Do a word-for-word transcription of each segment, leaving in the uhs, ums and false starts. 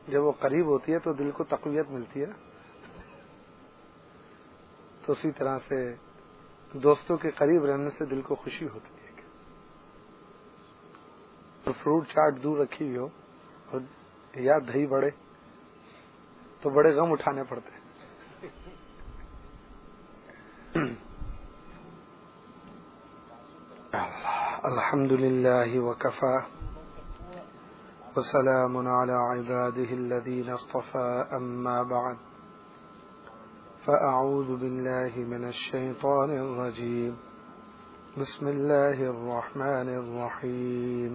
جب وہ قریب ہوتی ہے تو دل کو تقویت ملتی ہے نا. تو اسی طرح سے دوستوں کے قریب رہنے سے دل کو خوشی ہوتی ہے. اور فروٹ چاٹ دور رکھی ہوئی ہو اور یا دہی بڑے تو بڑے غم اٹھانے پڑتے ہیں. الحمد للہ وکفا وسلام علی عباده الذین اصطفى اما بعد فاعوذ باللہ من الشیطان الرجیم بسم اللہ الرحمن الرحیم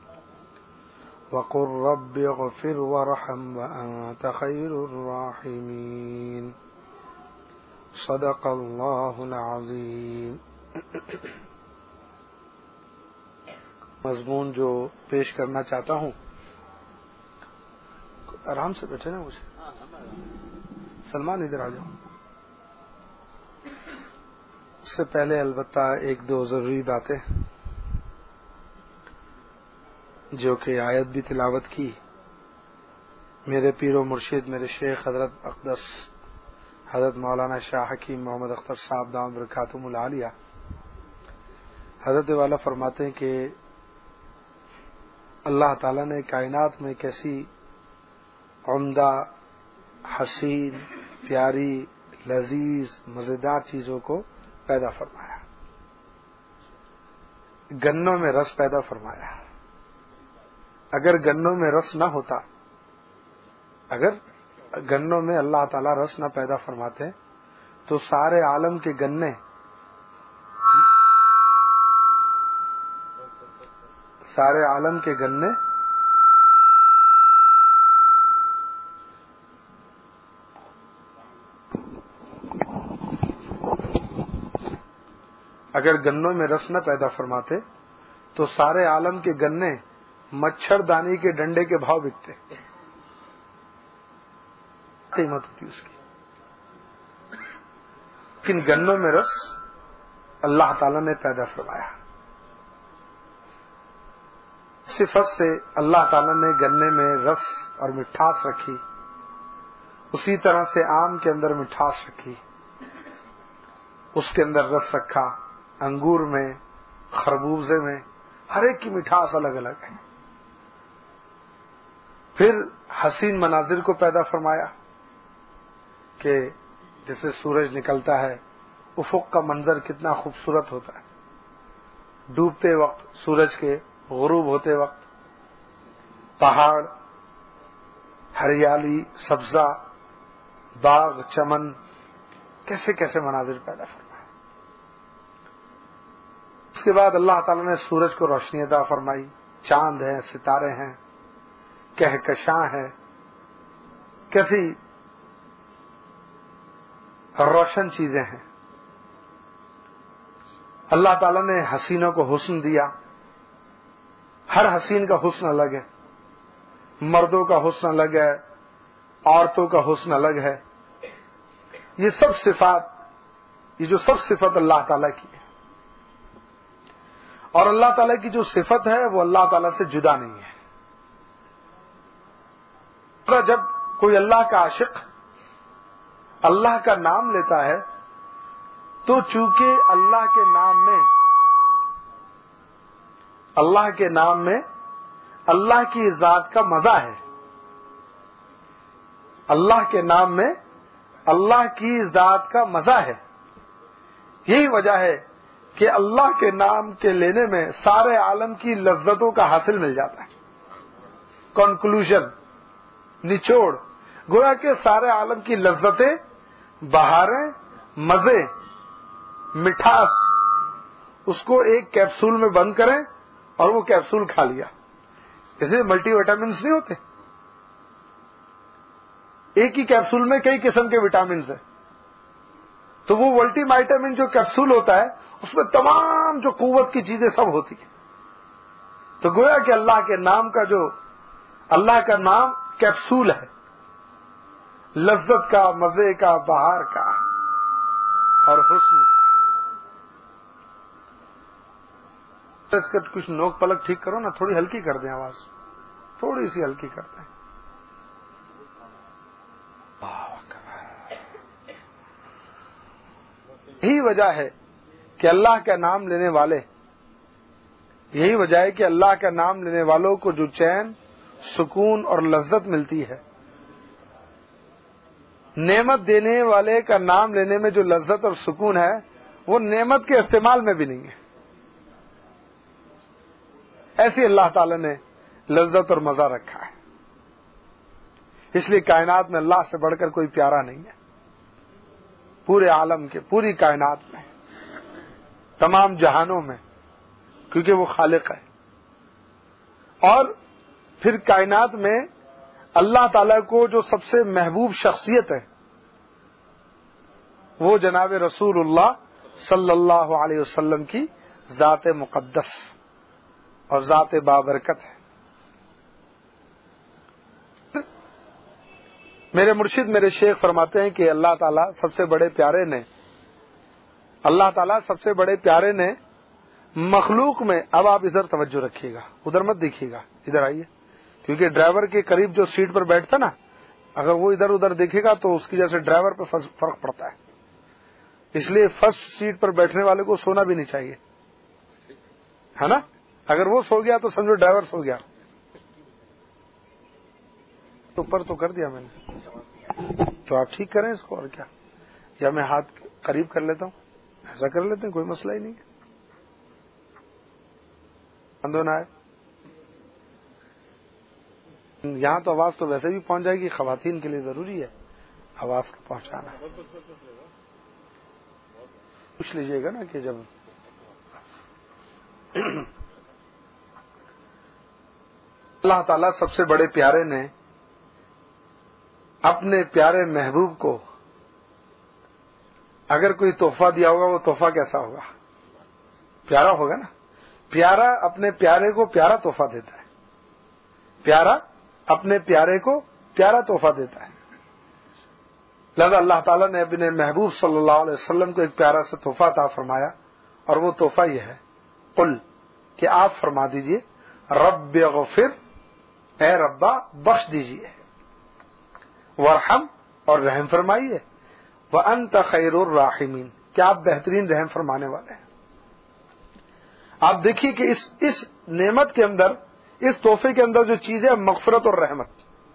وقل رب اغفر وارحم وانت خیر الراحمین صدق اللہ العظیم. مضمون جو پیش کرنا چاہتا ہوں، آرام سے بیٹھے نا. مجھے سلمان ادھر آ جاؤ. اس سے پہلے البتہ ایک دو ضروری باتیں جو کہ آیت بھی تلاوت کی. میرے پیر و مرشد میرے شیخ حضرت اقدس حضرت مولانا شاہ حکیم محمد اختر صاحب دامت برکاتہم العالیہ حضرت والا فرماتے ہیں کہ اللہ تعالیٰ نے کائنات میں کیسی عمدہ، حسین، پیاری، لذیذ، مزیدار چیزوں کو پیدا فرمایا. گنوں میں رس پیدا فرمایا. اگر گنوں میں رس نہ ہوتا، اگر گنوں میں اللہ تعالیٰ رس نہ پیدا فرماتے تو سارے عالم کے گنے سارے عالم کے گنے اگر گنوں میں رس نہ پیدا فرماتے تو سارے عالم کے گنے مچھر دانی کے ڈنڈے کے بھاؤ بکتے. قیمت ہوتی اس کی. لیکن گنوں میں رس اللہ تعالی نے پیدا فرمایا. صفت سے اللہ تعالی نے گنے میں رس اور مٹھاس رکھی، اسی طرح سے آم کے اندر مٹھاس رکھی، اس کے اندر رس رکھا. انگور میں، خربوزے میں، ہر ایک کی مٹھاس الگ الگ ہے. پھر حسین مناظر کو پیدا فرمایا کہ جیسے سورج نکلتا ہے، افق کا منظر کتنا خوبصورت ہوتا ہے. ڈوبتے وقت سورج کے، غروب ہوتے وقت پہاڑ، ہریالی، سبزہ، باغ، چمن، کیسے کیسے مناظر پیدا فرمائے. اس کے بعد اللہ تعالیٰ نے سورج کو روشنی عطا فرمائی. چاند ہیں، ستارے ہیں، کہکشاں ہے، کیسی روشن چیزیں ہیں. اللہ تعالیٰ نے حسینوں کو حسن دیا. ہر حسین کا حسن الگ ہے. مردوں کا حسن الگ ہے، عورتوں کا حسن الگ ہے. یہ سب صفات، یہ جو سب صفت اللہ تعالیٰ کی ہے، اور اللہ تعالیٰ کی جو صفت ہے وہ اللہ تعالیٰ سے جدا نہیں ہے. جب کوئی اللہ کا عاشق اللہ کا نام لیتا ہے تو چونکہ اللہ کے نام میں اللہ کے نام میں اللہ کی ذات کا مزہ ہے. اللہ کے نام میں اللہ کی ذات کا مزہ ہے. یہی وجہ ہے کہ اللہ کے نام کے لینے میں سارے عالم کی لذتوں کا حاصل مل جاتا ہے. کنکلوژن، نچوڑ، گویا کہ سارے عالم کی لذتیں، بہاریں، مزے، مٹھاس، اس کو ایک کیپسول میں بند کریں اور وہ کیپسول کھا لیا. جیسے ملٹی وٹامنس نہیں ہوتے، ایک ہی کیپسول میں کئی قسم کے وٹامنس ہیں، تو وہ ملٹی وٹامن جو کیپسول ہوتا ہے اس میں تمام جو قوت کی چیزیں سب ہوتی ہیں. تو گویا کہ اللہ کے نام کا جو اللہ کا نام کیپسول ہے، لذت کا، مزے کا، بہار کا اور حسن کا. اس کا کچھ نوک پلک ٹھیک کرو نا، تھوڑی ہلکی کر دیں آواز، تھوڑی سی ہلکی کر دیں. یہی وجہ ہے کہ اللہ کا نام لینے والے یہی وجہ ہے کہ اللہ کا نام لینے والوں کو جو چین، سکون اور لذت ملتی ہے، نعمت دینے والے کا نام لینے میں جو لذت اور سکون ہے وہ نعمت کے استعمال میں بھی نہیں ہے. ایسی اللہ تعالی نے لذت اور مزہ رکھا ہے. اس لیے کائنات میں اللہ سے بڑھ کر کوئی پیارا نہیں ہے. پورے عالم کے، پوری کائنات میں، تمام جہانوں میں، کیونکہ وہ خالق ہے. اور پھر کائنات میں اللہ تعالی کو جو سب سے محبوب شخصیت ہے وہ جناب رسول اللہ صلی اللہ علیہ وسلم کی ذات مقدس اور ذات بابرکت ہے. میرے مرشد میرے شیخ فرماتے ہیں کہ اللہ تعالیٰ سب سے بڑے پیارے نے اللہ تعالیٰ سب سے بڑے پیارے نے مخلوق میں، اب آپ ادھر توجہ رکھیے گا، ادھر مت دیکھیے گا، ادھر آئیے، کیونکہ ڈرائیور کے قریب جو سیٹ پر بیٹھتا نا، اگر وہ ادھر ادھر دیکھے گا تو اس کی جیسے ڈرائیور پہ فرق پڑتا ہے. اس لیے فرسٹ سیٹ پر بیٹھنے والے کو سونا بھی نہیں چاہیے، ہے نا. اگر وہ سو گیا تو سمجھو ڈرائیور سو گیا. اوپر تو کر دیا میں نے، تو آپ ٹھیک کریں اس کو، اور کیا، یا میں ہاتھ قریب کر لیتا ہوں، ایسا کر لیتے ہیں، کوئی مسئلہ ہی نہیں ہے. بندو نہ آئے یہاں تو آواز تو ویسے بھی پہنچ جائے گی، خواتین کے لیے ضروری ہے آواز کو پہنچانا. پوچھ لیجئے گا نا کہ جب اللہ تعالیٰ سب سے بڑے پیارے نے اپنے پیارے محبوب کو اگر کوئی تحفہ دیا ہوگا، وہ تحفہ کیسا ہوگا؟ پیارا ہوگا نا. پیارا اپنے پیارے کو پیارا تحفہ دیتا ہے. پیارا اپنے پیارے کو پیارا تحفہ دیتا ہے. لہذا اللہ تعالیٰ نے اپنے محبوب صلی اللہ علیہ وسلم کو ایک پیارا سا تحفہ عطا فرمایا، اور وہ تحفہ یہ ہے، قل، کہ آپ فرما دیجئے، رب اغفر، اے ربا بخش دیجئے، وارحم، اور رحم فرمائیے، وانت خیر الراحمین، کہ آپ بہترین رحم فرمانے والے ہیں. آپ دیکھیے کہ اس اس نعمت کے اندر، اس تحفے کے اندر جو چیز ہے مغفرت اور رحمت.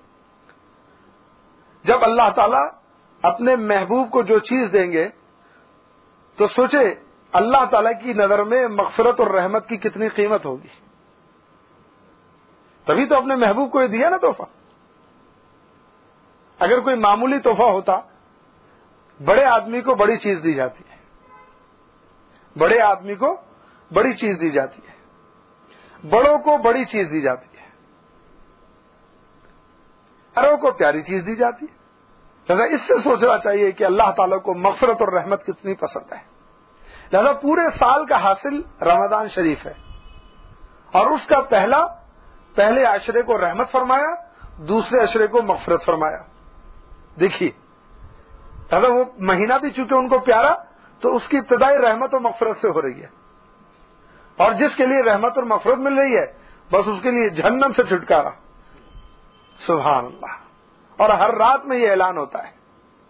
جب اللہ تعالیٰ اپنے محبوب کو جو چیز دیں گے تو سوچے اللہ تعالیٰ کی نظر میں مغفرت اور رحمت کی کتنی قیمت ہوگی. تبھی تو اپنے محبوب کو یہ دیا نا تحفہ. اگر کوئی معمولی تحفہ ہوتا، بڑے آدمی کو بڑی چیز دی جاتی ہے، بڑے آدمی کو بڑی چیز دی جاتی ہے، بڑوں کو بڑی چیز دی جاتی ہے، پیاروں کو پیاری چیز دی جاتی ہے. لہذا اس سے سوچنا چاہیے کہ اللہ تعالیٰ کو مغفرت اور رحمت کتنی پسند ہے. لہذا پورے سال کا حاصل رمضان شریف ہے، اور اس کا پہلا پہلے عشرے کو رحمت فرمایا، دوسرے عشرے کو مغفرت فرمایا. دیکھیے، لہذا وہ مہینہ بھی چونکہ ان کو پیارا، تو اس کی ابتدائی رحمت اور مغفرت سے ہو رہی ہے. اور جس کے لیے رحمت اور مغفرت مل رہی ہے، بس اس کے لیے جہنم سے چھٹکارا. سبحان اللہ. اور ہر رات میں یہ اعلان ہوتا ہے.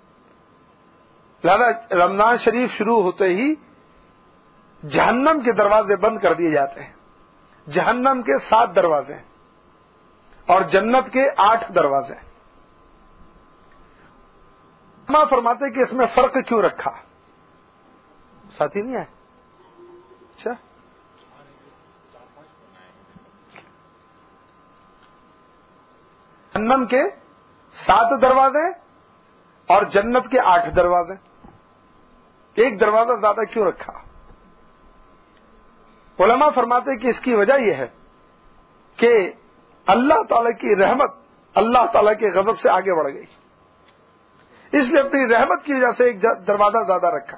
لہذا رمضان شریف شروع ہوتے ہی جہنم کے دروازے بند کر دیے جاتے ہیں. جہنم کے سات دروازے ہیں اور جنت کے آٹھ دروازے ہیں. علماء فرماتے ہیں کہ اس میں فرق کیوں رکھا؟ ساتھی نہیں ہے؟ اچھا، جہنم کے سات دروازے اور جنت کے آٹھ دروازے، ایک دروازہ زیادہ کیوں رکھا؟ علماء فرماتے ہیں کہ اس کی وجہ یہ ہے کہ اللہ تعالی کی رحمت اللہ تعالی کے غضب سے آگے بڑھ گئی، اس لیے اپنی رحمت کی وجہ سے ایک دروازہ زیادہ رکھا.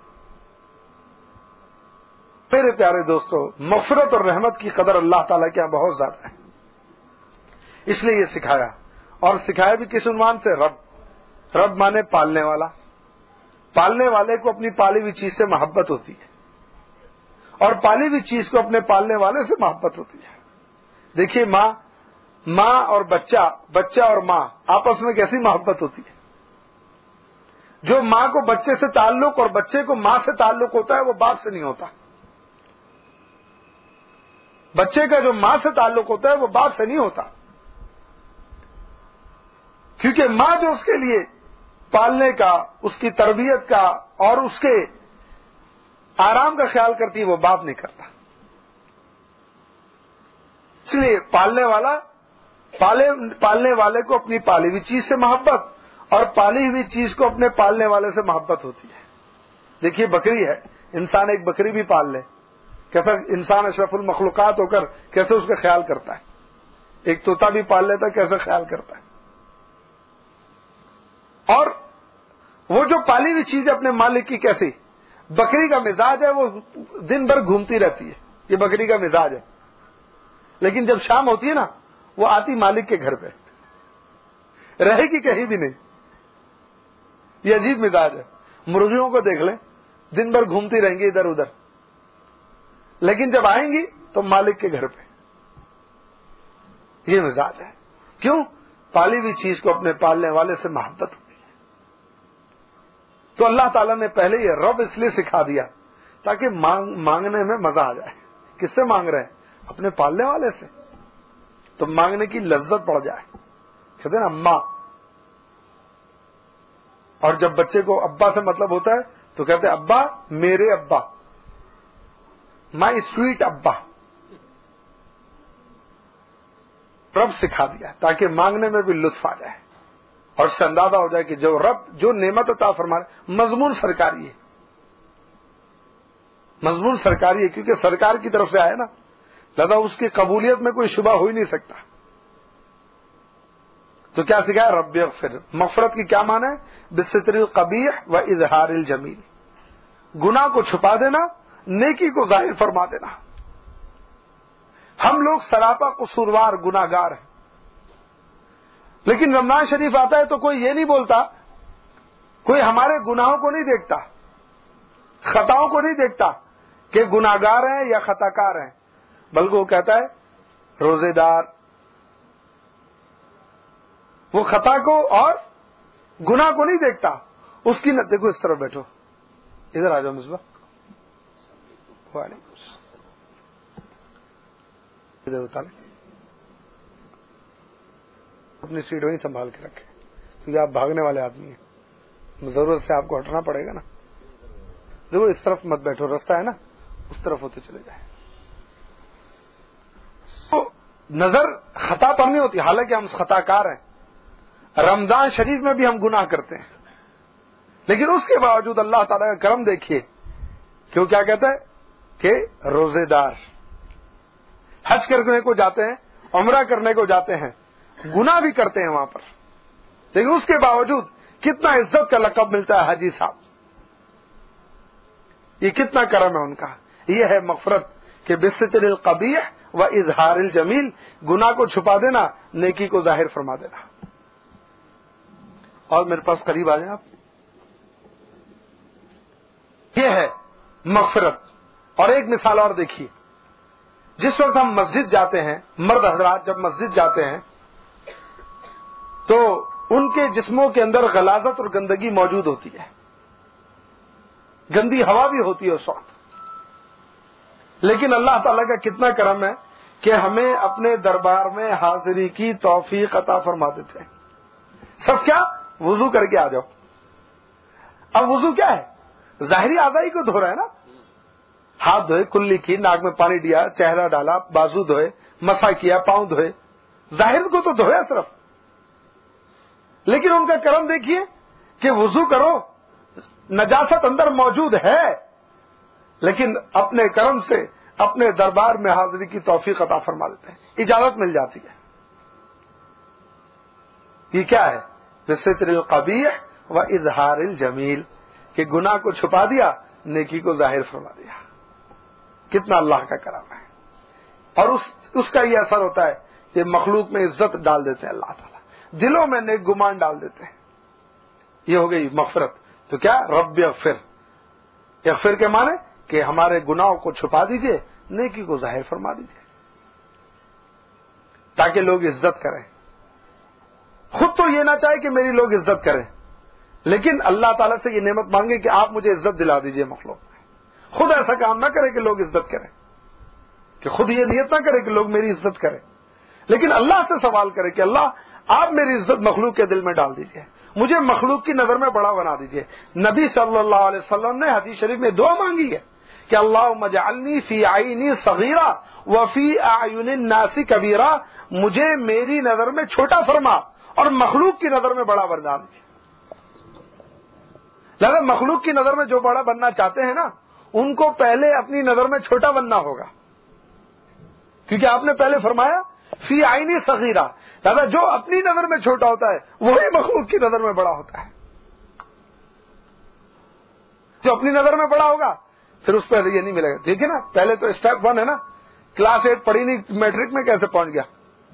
میرے پیارے دوستو، مغفرت اور رحمت کی قدر اللہ تعالیٰ کے یہاں بہت زیادہ ہے. اس لیے یہ سکھایا، اور سکھایا بھی کس عنوان سے؟ رب. رب مانے پالنے والا. پالنے والے کو اپنی پالی ہوئی چیز سے محبت ہوتی ہے، اور پالی ہوئی چیز کو اپنے پالنے والے سے محبت ہوتی ہے. دیکھیے، ماں ماں اور بچہ، بچہ اور ماں آپس میں کیسی محبت ہوتی ہے. جو ماں کو بچے سے تعلق اور بچے کو ماں سے تعلق ہوتا ہے وہ باپ سے نہیں ہوتا. بچے کا جو ماں سے تعلق ہوتا ہے وہ باپ سے نہیں ہوتا, کیونکہ ماں جو اس کے لیے پالنے کا, اس کی تربیت کا اور اس کے آرام کا خیال کرتی ہے وہ باپ نہیں کرتا. اس لیے پالنے والا پالے پالنے والے کو اپنی پالی ہوئی چیز سے محبت اور پالی ہوئی چیز کو اپنے پالنے والے سے محبت ہوتی ہے. دیکھیے بکری ہے, انسان ایک بکری بھی پال لے, کیسا انسان اشرف المخلوقات ہو کر کیسے اس کا خیال کرتا ہے. ایک طوطا بھی پال لیتا ہے, کیسے خیال کرتا ہے. اور وہ جو پالی ہوئی چیز ہے اپنے مالک کی کیسی, بکری کا مزاج ہے وہ دن بھر گھومتی رہتی ہے, یہ بکری کا مزاج ہے, لیکن جب شام ہوتی ہے نا وہ آتی مالک کے گھر پہ, رہے گی کہیں بھی نہیں. یہ عجیب مزاج ہے. مرغیوں کو دیکھ لیں, دن بھر گھومتی رہیں گی ادھر ادھر, لیکن جب آئیں گی تو مالک کے گھر پہ. یہ مزاج ہے. کیوں؟ پالی ہوئی چیز کو اپنے پالنے والے سے محبت ہوتی ہے. تو اللہ تعالیٰ نے پہلے یہ رب اس لیے سکھا دیا تاکہ مانگ مانگنے میں مزہ آ جائے. کس سے مانگ رہے ہیں؟ اپنے پالنے والے سے, تو مانگنے کی لذت بڑھ جائے. کہتے ہیں نا اماں, اور جب بچے کو ابا سے مطلب ہوتا ہے تو کہتے ہیں ابا میرے ابا, مائی سویٹ ابا. رب سکھا دیا تاکہ مانگنے میں بھی لطف آ جائے اور سے اندازہ ہو جائے کہ جو رب جو نعمت عطا فرما رہے, مضمون سرکاری ہے, مضمون سرکاری ہے کیونکہ سرکار کی طرف سے آئے نا, لہذا اس کی قبولیت میں کوئی شبہ ہو ہی نہیں سکتا. تو کیا سکھایا؟ رب اغفر. مغفرت کی کیا معنی ہے؟ بستر القبیح و اظہار الجمیل. گناہ کو چھپا دینا, نیکی کو ظاہر فرما دینا. ہم لوگ سراپا قصوروار گناہگار ہیں, لیکن رمضان شریف آتا ہے تو کوئی یہ نہیں بولتا, کوئی ہمارے گناہوں کو نہیں دیکھتا, خطاؤں کو نہیں دیکھتا کہ گناہگار ہیں یا خطاکار ہیں, بلکہ وہ کہتا ہے روزے دار. وہ خطا کو اور گناہ کو نہیں دیکھتا, اس کی نہ دیکھو. اس طرف بیٹھو, ادھر آ جاؤ مصباح. وعلیکم السلام. ادھر اتار اپنی سیٹ وہیں سنبھال کے رکھے, کیونکہ آپ بھاگنے والے آدمی ہیں, ضرورت سے آپ کو ہٹنا پڑے گا نا. دیکھو اس طرف مت بیٹھو, رستہ ہے نا اس طرف ہوتے چلے جائیں. تو نظر خطا پر نہیں ہوتی, حالانکہ ہم خطا کار ہیں. رمضان شریف میں بھی ہم گناہ کرتے ہیں, لیکن اس کے باوجود اللہ تعالیٰ کا کرم دیکھیے کہ وہ کیا کہتا ہے کہ روزے دار. حج کرنے کو جاتے ہیں, عمرہ کرنے کو جاتے ہیں, گناہ بھی کرتے ہیں وہاں پر, لیکن اس کے باوجود کتنا عزت کا لقب ملتا ہے حاجی صاحب. یہ کتنا کرم ہے ان کا. یہ ہے مغفرت کہ بستر القبیح و اظہار الجمیل. گناہ کو چھپا دینا, نیکی کو ظاہر فرما دینا. اور میرے پاس قریب آ جائیں آپ. یہ ہے مغفرت. اور ایک مثال اور دیکھیے, جس وقت ہم مسجد جاتے ہیں, مرد حضرات جب مسجد جاتے ہیں تو ان کے جسموں کے اندر غلاظت اور گندگی موجود ہوتی ہے, گندی ہوا بھی ہوتی ہے اس وقت. لیکن اللہ تعالیٰ کا کتنا کرم ہے کہ ہمیں اپنے دربار میں حاضری کی توفیق عطا فرما دیتے ہیں. سب کیا؟ وضو کر کے آ جاؤ. اب وضو کیا ہے؟ ظاہری اعضاء کو دھو رہا ہے نا, ہاتھ دھوئے, کلی کی, ناک میں پانی دیا, چہرہ ڈالا, بازو دھوئے, مسا کیا, پاؤں دھوئے, ظاہر کو تو دھویا صرف. لیکن ان کا کرم دیکھیے کہ وضو کرو, نجاست اندر موجود ہے, لیکن اپنے کرم سے اپنے دربار میں حاضری کی توفیق عطا فرما دیتے ہیں, اجازت مل جاتی ہے. یہ کیا ہے؟ بستر القبیح و اظہار الجمیل, کہ گناہ کو چھپا دیا, نیکی کو ظاہر فرما دیا. کتنا اللہ کا کرم ہے. اور اس اس کا یہ اثر ہوتا ہے کہ مخلوق میں عزت ڈال دیتے ہیں اللہ تعالیٰ, دلوں میں نیک گمان ڈال دیتے ہیں. یہ ہو گئی مغفرت. تو کیا؟ رب اغفر. اغفر کے معنی کہ ہمارے گناہوں کو چھپا دیجئے, نیکی کو ظاہر فرما دیجئے, تاکہ لوگ عزت کریں. خود تو یہ نہ چاہے کہ میری لوگ عزت کریں, لیکن اللہ تعالیٰ سے یہ نعمت مانگے کہ آپ مجھے عزت دلا دیجئے مخلوق میں. خود ایسا کام نہ کرے کہ لوگ عزت کریں, کہ خود یہ نیت نہ کرے کہ لوگ میری عزت کریں, لیکن اللہ سے سوال کرے کہ اللہ آپ میری عزت مخلوق کے دل میں ڈال دیجئے, مجھے مخلوق کی نظر میں بڑا بنا دیجئے. نبی صلی اللہ علیہ وسلم نے حدیث شریف میں دعا مانگی ہے کہ اللہم اجعلنی فی عینی صغیرہ وفی اعین الناس کبیرہ, مجھے میری نظر میں چھوٹا فرما اور مخلوق کی نظر میں بڑا بنا دیجئے. لہذا مخلوق کی نظر میں جو بڑا بننا چاہتے ہیں نا, ان کو پہلے اپنی نظر میں چھوٹا بننا ہوگا, کیونکہ آپ نے پہلے فرمایا فی عینی صغیرہ. لہذا جو اپنی نظر میں چھوٹا ہوتا ہے وہی مخلوق کی نظر میں بڑا ہوتا ہے. جو اپنی نظر میں بڑا ہوگا پھر اس پہ یہ نہیں ملے گا. ٹھیک ہے نا, پہلے تو اسٹیپ ون ہے نا, کلاس ایٹ پڑھی نہیں, میٹرک میں کیسے پہنچ گیا.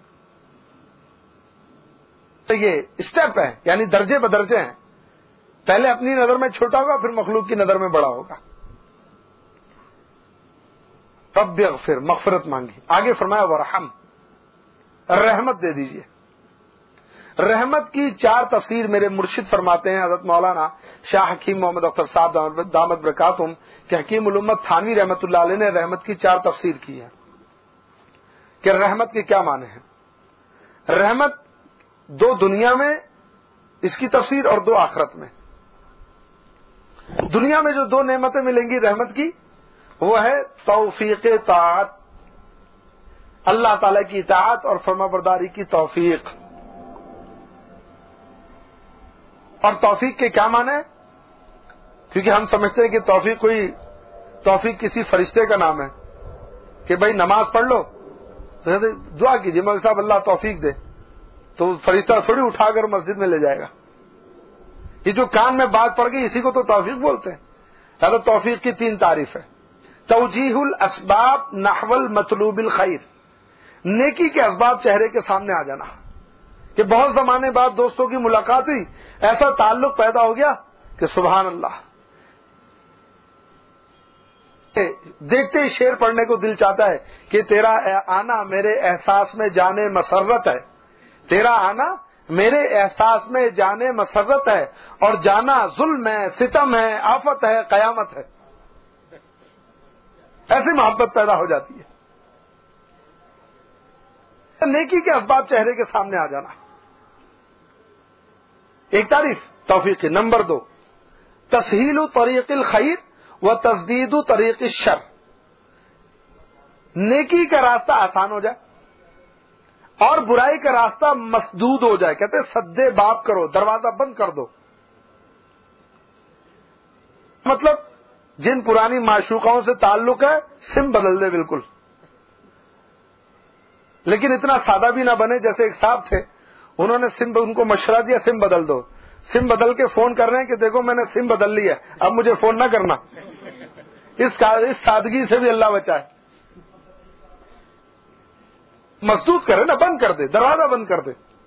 تو یہ اسٹیپ ہے, یعنی درجے بدرجے ہیں. پہلے اپنی نظر میں چھوٹا ہوگا پھر مخلوق کی نظر میں بڑا ہوگا. رب اغفر, مغفرت مانگی. آگے فرمایا ورحم, رحمت دے دیجئے. رحمت کی چار تفسیر میرے مرشد فرماتے ہیں حضرت مولانا شاہ حکیم محمد اختر صاحب دامت برکاتہم کہ حکیم الامت تھانوی رحمت اللہ علیہ نے رحمت کی چار تفسیر کی ہے کہ رحمت کے کیا معنی ہیں. رحمت دو دنیا میں اس کی تفسیر اور دو آخرت میں. دنیا میں جو دو نعمتیں ملیں گی رحمت کی وہ ہے توفیق طاعت, اللہ تعالی کی اطاعت اور فرما برداری کی توفیق. اور توفیق کے کیا معنی ہے؟ کیونکہ ہم سمجھتے ہیں کہ توفیق کوئی توفیق کسی فرشتے کا نام ہے کہ بھائی نماز پڑھ لو تو دعا کیجیے مولوی صاحب اللہ توفیق دے, تو فرشتہ تھوڑی اٹھا کر مسجد میں لے جائے گا. یہ جو کان میں بات پڑ گئی اسی کو تو توفیق بولتے ہیں. لہذا توفیق کی تین تعریف ہے. توجیہ الاسباب نحو المطلوب الخیر, نیکی کے اسباب چہرے کے سامنے آ جانا کہ بہت زمانے بعد دوستوں کی ملاقات ہوئی, ایسا تعلق پیدا ہو گیا کہ سبحان اللہ, دیکھتے ہی شعر پڑھنے کو دل چاہتا ہے کہ تیرا آنا میرے احساس میں جانے مسرت ہے, تیرا آنا میرے احساس میں جانے مسرت ہے, اور جانا ظلم ہے, ستم ہے, آفت ہے, قیامت ہے. ایسی محبت پیدا ہو جاتی ہے. نیکی کے اسباب چہرے کے سامنے آ جانا ایک تعریف توفیق کی. نمبر دو تسہیل طریق الخیر و تسدید طریق الشر, نیکی کا راستہ آسان ہو جائے اور برائی کا راستہ مسدود ہو جائے. کہتے سدے باب کرو, دروازہ بند کر دو. مطلب جن پرانی معشوقاؤں سے تعلق ہے سم بدل دے بالکل, لیکن اتنا سادہ بھی نہ بنے. جیسے ایک صاحب تھے, انہوں نے سم ان کو مشورہ دیا سم بدل دو. سم بدل کے فون کر رہے ہیں کہ دیکھو میں نے سم بدل لی ہے, اب مجھے فون نہ کرنا. اس سادگی سے بھی اللہ بچائے. مسدود کرے نا, بند کر دے, دروازہ بند کر دے.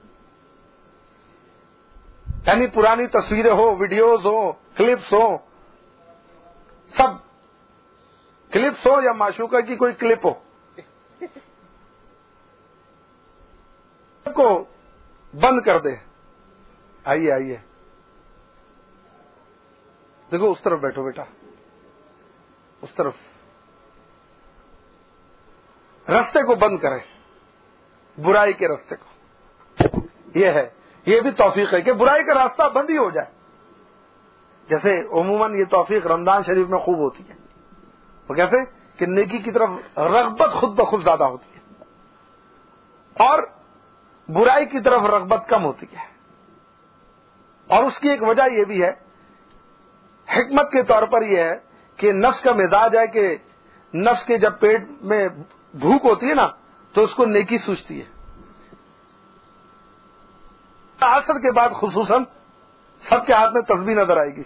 یعنی پرانی تصویریں ہو, ویڈیوز ہو, کلپس ہو, سب کلپس ہو یا معشوقہ کی کوئی کلپ ہو, کو بند کر دے. آئیے آئیے, دیکھو اس طرف بیٹھو بیٹا, اس طرف. راستے کو بند کرے, برائی کے راستے کو. یہ ہے, یہ بھی توفیق ہے کہ برائی کا راستہ بند ہی ہو جائے. جیسے عموماً یہ توفیق رمضان شریف میں خوب ہوتی ہے. وہ کیسے کہ نیکی کی طرف رغبت خود بخود زیادہ ہوتی ہے اور برائی کی طرف رغبت کم ہوتی ہے. اور اس کی ایک وجہ یہ بھی ہے, حکمت کے طور پر یہ ہے کہ نفس کا مزاج ہے کہ نفس کے جب پیٹ میں بھوک ہوتی ہے نا تو اس کو نیکی سوچتی ہے. عصر کے بعد خصوصاً سب کے ہاتھ میں تسبیح نظر آئے گی,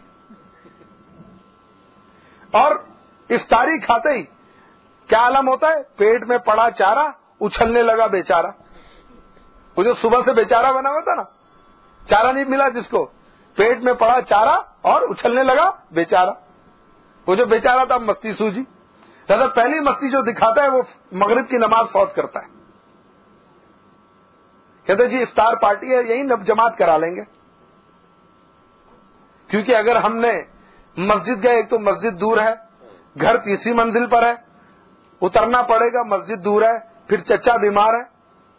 اور افطاری کھاتے ہی کیا عالم ہوتا ہے, پیٹ میں پڑا چارہ اچھلنے لگا بیچارہ. وہ جو صبح سے بیچارہ بنا ہوا تھا نا, چارہ نہیں ملا جس کو, پیٹ میں پڑا چارہ اور اچھلنے لگا بیچارہ. وہ جو بیچارہ تھا مستی سوجی. لہذا پہلی مستی جو دکھاتا ہے وہ مغرب کی نماز فوت کرتا ہے. کہتے جی افطار پارٹی ہے, یہی نب جماعت کرا لیں گے. کیونکہ اگر ہم نے مسجد گئے، ایک تو مسجد دور ہے، گھر تیسری منزل پر ہے، اترنا پڑے گا، مسجد دور ہے، پھر چچا بیمار ہے،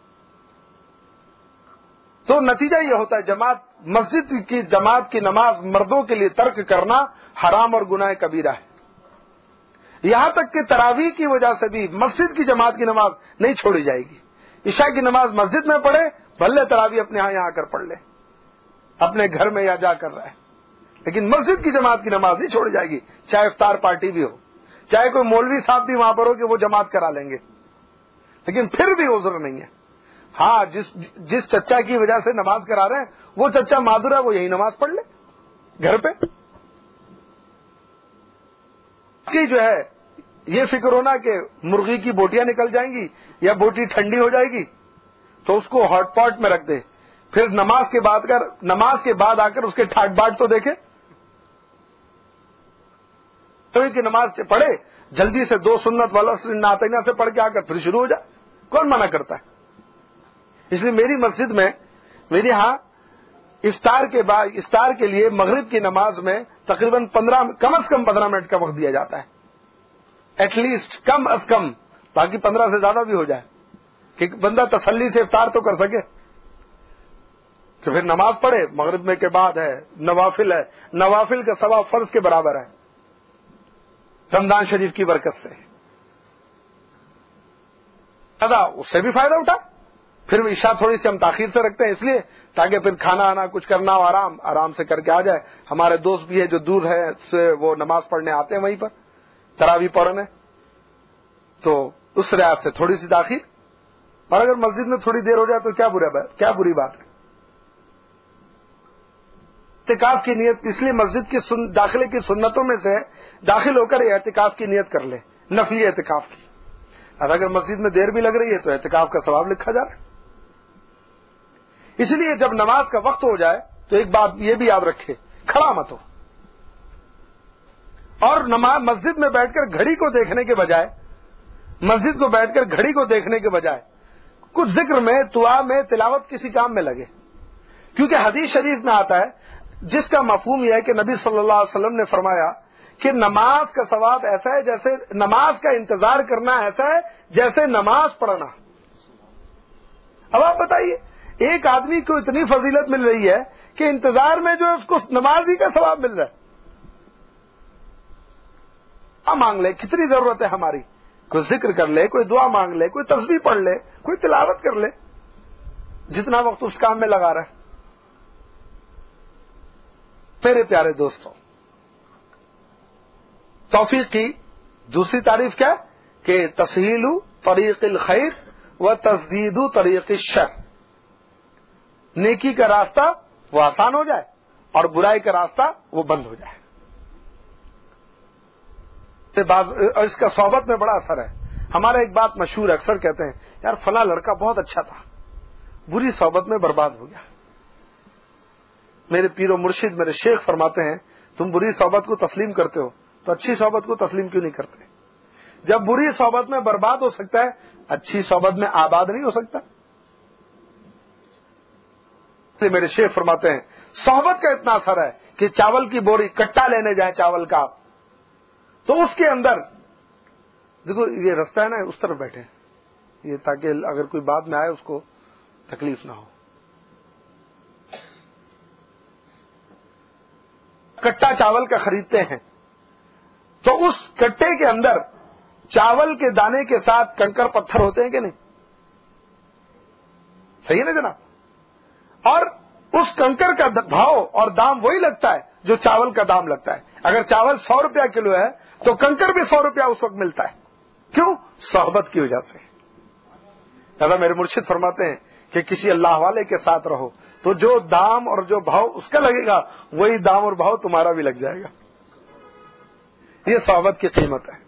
تو نتیجہ یہ ہوتا ہے جماعت مسجد کی جماعت کی نماز مردوں کے لیے ترک کرنا حرام اور گناہ کبیرہ ہے۔ یہاں تک کہ تراویح کی وجہ سے بھی مسجد کی جماعت کی نماز نہیں چھوڑی جائے گی۔ عشاء کی نماز مسجد میں پڑھے، بھلے تراویح اپنے ہاں یہاں کر پڑھ لے، اپنے گھر میں یا جا کر رہے، لیکن مسجد کی جماعت کی نماز نہیں چھوڑی جائے گی، چاہے افطار پارٹی بھی ہو، چاہے کوئی مولوی صاحب بھی وہاں پر ہو کہ وہ جماعت کرا لیں گے، لیکن پھر بھی عذر نہیں ہے۔ ہاں جس جس چچا کی وجہ سے نماز کرا رہے ہیں وہ چچا معذور ہے، وہ یہی نماز پڑھ لے گھر پہ۔ کی جو ہے یہ فکر ہونا کہ مرغی کی بوٹیاں نکل جائیں گی یا بوٹی ٹھنڈی ہو جائے گی تو اس کو ہاٹ پاٹ میں رکھ دے، پھر نماز کے بعد کر نماز کے بعد آ کر اس کے ٹھاٹ باٹ تو دیکھے، تو کہ نماز سے پڑھے جلدی سے دو سنت والا ناتینا سے پڑھ کے آ کر پھر شروع ہو جائے، کون منع کرتا ہے؟ اس لیے میری مسجد میں میرے ہاں افطار کے بعد افطار کے لیے مغرب کی نماز میں تقریباً پندرہ کم از کم پندرہ منٹ کا وقت دیا جاتا ہے، ایٹ لیسٹ کم از کم، باقی پندرہ سے زیادہ بھی ہو جائے کہ بندہ تسلی سے افطار تو کر سکے، تو پھر نماز پڑھے۔ مغرب میں کے بعد ہے نوافل ہے، نوافل کا ثواب فرض کے برابر ہے رمضان شریف کی برکت سے، ادا اس سے بھی فائدہ اٹھا۔ پھر عشاء تھوڑی سی ہم تاخیر سے رکھتے ہیں اس لیے تاکہ پھر کھانا آنا کچھ کرنا ہو، آرام آرام سے کر کے آ جائے۔ ہمارے دوست بھی ہے جو دور ہے سے وہ نماز پڑھنے آتے ہیں وہیں پر تراویح پڑھنے، تو اس لحاظ سے تھوڑی سی تاخیر، اور اگر مسجد میں تھوڑی دیر ہو جائے تو کیا برا بات کیا بری بات ہے۔ اعتکاف کی نیت اس لیے مسجد کی سن داخلے کی سنتوں میں سے داخل ہو کر اعتکاف کی نیت کر لے، نفلی اعتکاف کی، اور اگر مسجد میں دیر بھی لگ رہی ہے تو اعتکاف کا ثواب لکھا جا رہا ہے۔ اس لیے جب نماز کا وقت ہو جائے تو ایک بات یہ بھی یاد رکھے، کھڑا مت ہو، اور نماز مسجد میں بیٹھ کر گھڑی کو دیکھنے کے بجائے مسجد کو بیٹھ کر گھڑی کو دیکھنے کے بجائے کچھ ذکر میں، دعا میں، تلاوت کسی کام میں لگے، کیونکہ حدیث شریف میں آتا ہے جس کا مفہوم یہ ہے کہ نبی صلی اللہ علیہ وسلم نے فرمایا کہ نماز کا ثواب ایسا ہے جیسے نماز کا انتظار کرنا ایسا ہے جیسے نماز پڑھنا۔ اب آپ بتائیے ایک آدمی کو اتنی فضیلت مل رہی ہے کہ انتظار میں جو ہے اس کو نماز ہی کا ثواب مل رہا ہے، کیا مانگ لے، کتنی ضرورت ہے ہماری، کوئی ذکر کر لے، کوئی دعا مانگ لے، کوئی تسبیح پڑھ لے، کوئی تلاوت کر لے، جتنا وقت اس کام میں لگا رہا ہے۔ میرے پیارے دوستوں، توفیق کی دوسری تعریف کیا کہ تسہیل طریق الخیر و تسدید طریق الشر، نیکی کا راستہ وہ آسان ہو جائے اور برائی کا راستہ وہ بند ہو جائے۔ اور اس کا صحبت میں بڑا اثر ہے۔ ہمارا ایک بات مشہور ہے، اکثر کہتے ہیں یار فلاں لڑکا بہت اچھا تھا، بری صحبت میں برباد ہو گیا۔ میرے پیر و مرشد میرے شیخ فرماتے ہیں تم بری صحبت کو تسلیم کرتے ہو تو اچھی صحبت کو تسلیم کیوں نہیں کرتے؟ جب بری صحبت میں برباد ہو سکتا ہے، اچھی صحبت میں آباد نہیں ہو سکتا۔ میرے شیخ فرماتے ہیں صحبت کا اتنا اثر ہے کہ چاول کی بوری کٹا لینے جائیں چاول کا تو اس کے اندر دیکھو یہ رستہ ہے نا، اس طرف بیٹھے یہ تاکہ اگر کوئی بعد میں آئے اس کو تکلیف نہ ہو۔ کٹا چاول کا خریدتے ہیں تو اس کٹے کے اندر چاول کے دانے کے ساتھ کنکر پتھر ہوتے ہیں کہ نہیں؟ صحیح ہے نا جناب؟ اور اس کنکر کا بھاؤ اور دام وہی لگتا ہے جو چاول کا دام لگتا ہے۔ اگر چاول سو روپیہ کلو ہے تو کنکر بھی سو روپیہ اس وقت ملتا ہے، کیوں؟ صحبت کی وجہ سے۔ دادا میرے مرشد فرماتے ہیں کہ کسی اللہ والے کے ساتھ رہو تو جو دام اور جو بھاؤ اس کا لگے گا وہی دام اور بھاؤ تمہارا بھی لگ جائے گا۔ یہ صحبت کی قیمت ہے۔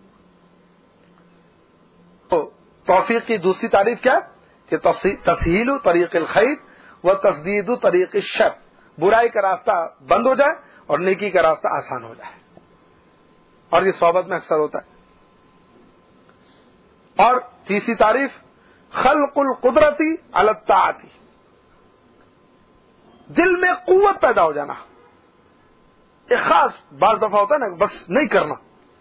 تو توفیق کی دوسری تعریف کیا کہ تسہیل طریق الخیر و تسدید طریق الشر، برائی کا راستہ بند ہو جائے اور نیکی کا راستہ آسان ہو جائے، اور یہ صحبت میں اکثر ہوتا ہے۔ اور تیسری تعریف خلق القدرتی علی الطاعتی، دل میں قوت پیدا ہو جانا، ایک خاص بعض دفعہ ہوتا ہے نا بس نہیں کرنا.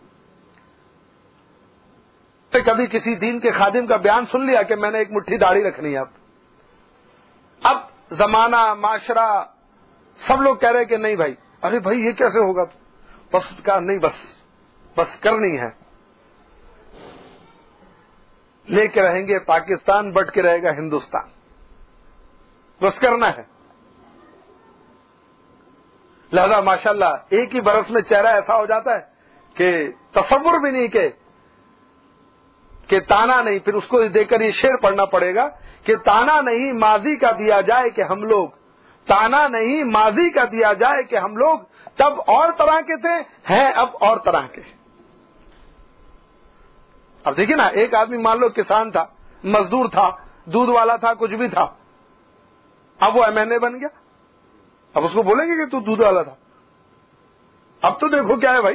کبھی کسی دین کے خادم کا بیان سن لیا کہ میں نے ایک مٹھی داڑھی رکھنی ہے. اب اب زمانہ معاشرہ سب لوگ کہہ رہے کہ نہیں بھائی, ارے بھائی یہ کیسے ہوگا, بس کہا نہیں بس بس کرنی ہے. لے کے رہیں گے پاکستان, بٹ کے رہے گا ہندوستان, بس کرنا ہے. لہذا ماشاءاللہ ایک ہی برس میں چہرہ ایسا ہو جاتا ہے کہ تصور بھی نہیں کہ کہ تانا نہیں, پھر اس کو دیکھ کر یہ شعر پڑھنا پڑے گا کہ تانا نہیں ماضی کا دیا جائے کہ ہم لوگ, تانا نہیں ماضی کا دیا جائے کہ ہم لوگ تب اور طرح کے تھے, ہیں اب اور طرح کے. اب دیکھیے نا, ایک آدمی مان لو کسان تھا, مزدور تھا, دودھ والا تھا, کچھ بھی تھا, اب وہ ایم این اے بن گیا. اب اس کو بولیں گے کہ تو دودھ والا تھا. اب تو دیکھو کیا ہے بھائی,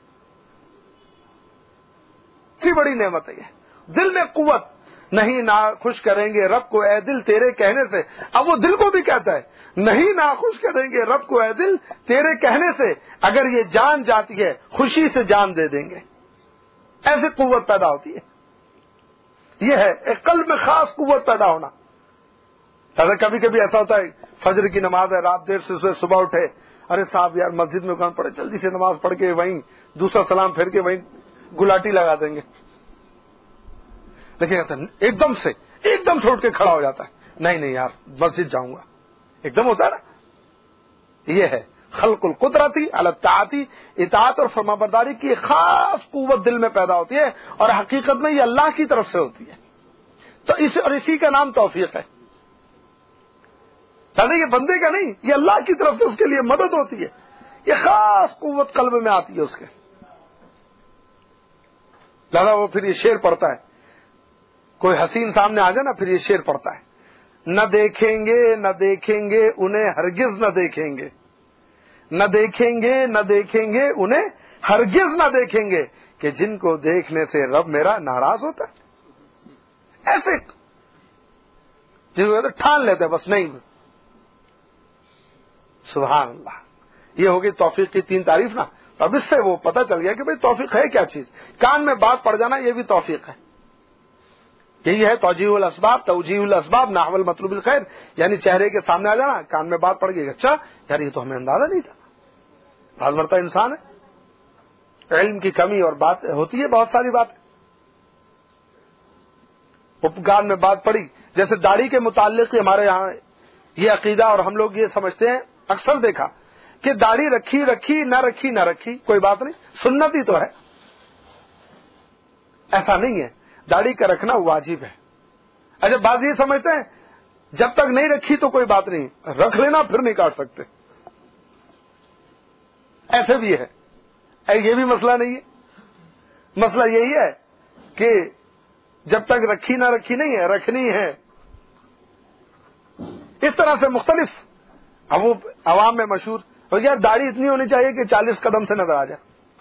اتنی بڑی نعمت ہے یہ. دل میں قوت نہیں ناخوش کریں گے رب کو اے دل تیرے کہنے سے. اب وہ دل کو بھی کہتا ہے نہیں ناخوش کریں گے رب کو اے دل تیرے کہنے سے, اگر یہ جان جاتی ہے خوشی سے جان دے دیں گے. ایسی قوت پیدا ہوتی ہے. یہ ہے ایک قلب میں خاص قوت پیدا ہونا. کبھی کبھی ایسا ہوتا ہے فجر کی نماز ہے, رات دیر سے صبح اٹھے, ارے صاحب یار مسجد میں کون پڑے, جلدی سے نماز پڑھ کے وہیں دوسرا سلام پھیر کے وہیں گلاٹی لگا دیں گے. لیکن ایک دم سے ایک دم سے اٹھ کے کھڑا ہو جاتا ہے, نہیں نہیں یار مسجد جاؤں گا. ایک دم ہوتا ہے نا. یہ ہے خلق القدرتی الطاعتی, اطاعت اور فرمانبرداری کی خاص قوت دل میں پیدا ہوتی ہے, اور حقیقت میں یہ اللہ کی طرف سے ہوتی ہے. تو اس اور اسی کا نام توفیق ہے. یہ بندے کا نہیں, یہ اللہ کی طرف سے اس کے لیے مدد ہوتی ہے. یہ خاص قوت قلب میں آتی ہے اس کے. لہذا وہ پھر یہ شعر پڑھتا ہے, کوئی حسین سامنے آ جائے نا پھر یہ شعر پڑھتا ہے, نہ دیکھیں گے نہ دیکھیں گے انہیں ہرگز نہ دیکھیں گے, نہ دیکھیں گے نہ دیکھیں گے انہیں ہرگز نہ دیکھیں گے, کہ جن کو دیکھنے سے رب میرا ناراض ہوتا ہے. ایسے جن کو ٹھان لیتے ہیں بس نہیں. سبحان اللہ, یہ ہوگی توفیق کی تین تعریف نا. اب اس سے وہ پتہ چل گیا کہ بھئی توفیق ہے کیا چیز. کان میں بات پڑ جانا یہ بھی توفیق ہے. یہی ہے توجیہ الاسباب, توجیہ الاسباب نحو المطلوب الخیر, یعنی چہرے کے سامنے آ جانا, کان میں بات پڑ گئی, اچھا یار یہ تو ہمیں اندازہ نہیں تھا. بعض مرتبہ انسان ہے علم کی کمی اور بات ہوتی ہے بہت ساری بات. کان میں بات پڑی, جیسے داڑھی کے متعلق ہمارے یہاں یہ عقیدہ, اور ہم لوگ یہ سمجھتے ہیں, اکثر دیکھا کہ داڑھی رکھی رکھی نہ رکھی نہ رکھی کوئی بات نہیں, سنت ہی تو ہے. ایسا نہیں ہے, داڑھی کا رکھنا واجب ہے. اچھا بعض یہ سمجھتے ہیں جب تک نہیں رکھی تو کوئی بات نہیں, رکھ لینا پھر نہیں کاٹ سکتے. ایسے بھی ہے, یہ بھی مسئلہ نہیں ہے. مسئلہ یہی ہے کہ جب تک رکھی نہ رکھی نہیں ہے, رکھنی ہے. اس طرح سے مختلف, اب وہ عوام میں مشہور اور یار داڑھی اتنی ہونی چاہیے کہ چالیس قدم سے نظر آ جائے.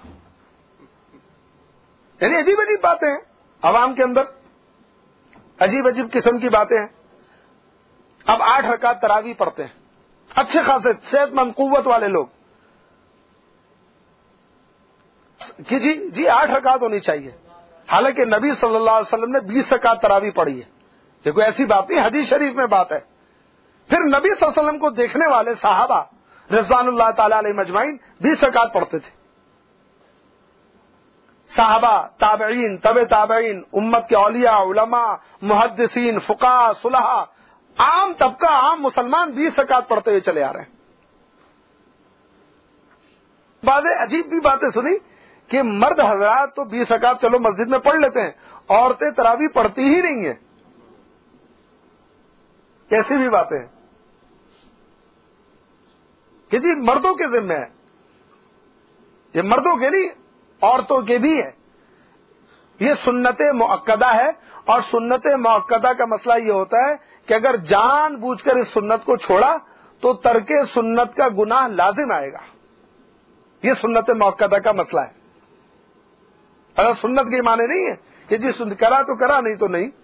یعنی عجیب عجیب باتیں ہیں عوام کے اندر, عجیب عجیب قسم کی باتیں ہیں. اب آٹھ رکعت تراویح پڑھتے ہیں اچھے خاصے صحت مند قوت والے لوگ کہ جی جی آٹھ رکعت ہونی چاہیے, حالانکہ نبی صلی اللہ علیہ وسلم نے بیس رکعت تراویح پڑھی ہے. دیکھو ایسی بات نہیں, حدیث شریف میں بات ہے. پھر نبی صلی اللہ علیہ وسلم کو دیکھنے والے صحابہ رضوان اللہ تعالی علیہ مجمعین بیس رکعت پڑھتے تھے. صحابہ, تابعین, تبع تابعین, امت کے اولیاء, علماء, محدثین, فقہاء, صلحاء, عام طبقہ, عام مسلمان بیس رکعت پڑھتے ہوئے چلے آ رہے ہیں. بعض عجیب بھی باتیں سنی کہ مرد حضرات تو بیس رکعت چلو مسجد میں پڑھ لیتے ہیں, عورتیں تراویح پڑھتی ہی نہیں ہیں. ایسی بھی باتیں ہیں کہ جی مردوں کے ذمہ ہے, یہ مردوں کے نہیں عورتوں کے بھی ہے. یہ سنت مؤکدہ ہے, اور سنت مؤکدہ کا مسئلہ یہ ہوتا ہے کہ اگر جان بوجھ کر اس سنت کو چھوڑا تو ترک سنت کا گناہ لازم آئے گا. یہ سنت مؤکدہ کا مسئلہ ہے. اگر سنت کے معنی نہیں ہے کہ جی کرا تو کرا, نہیں تو نہیں.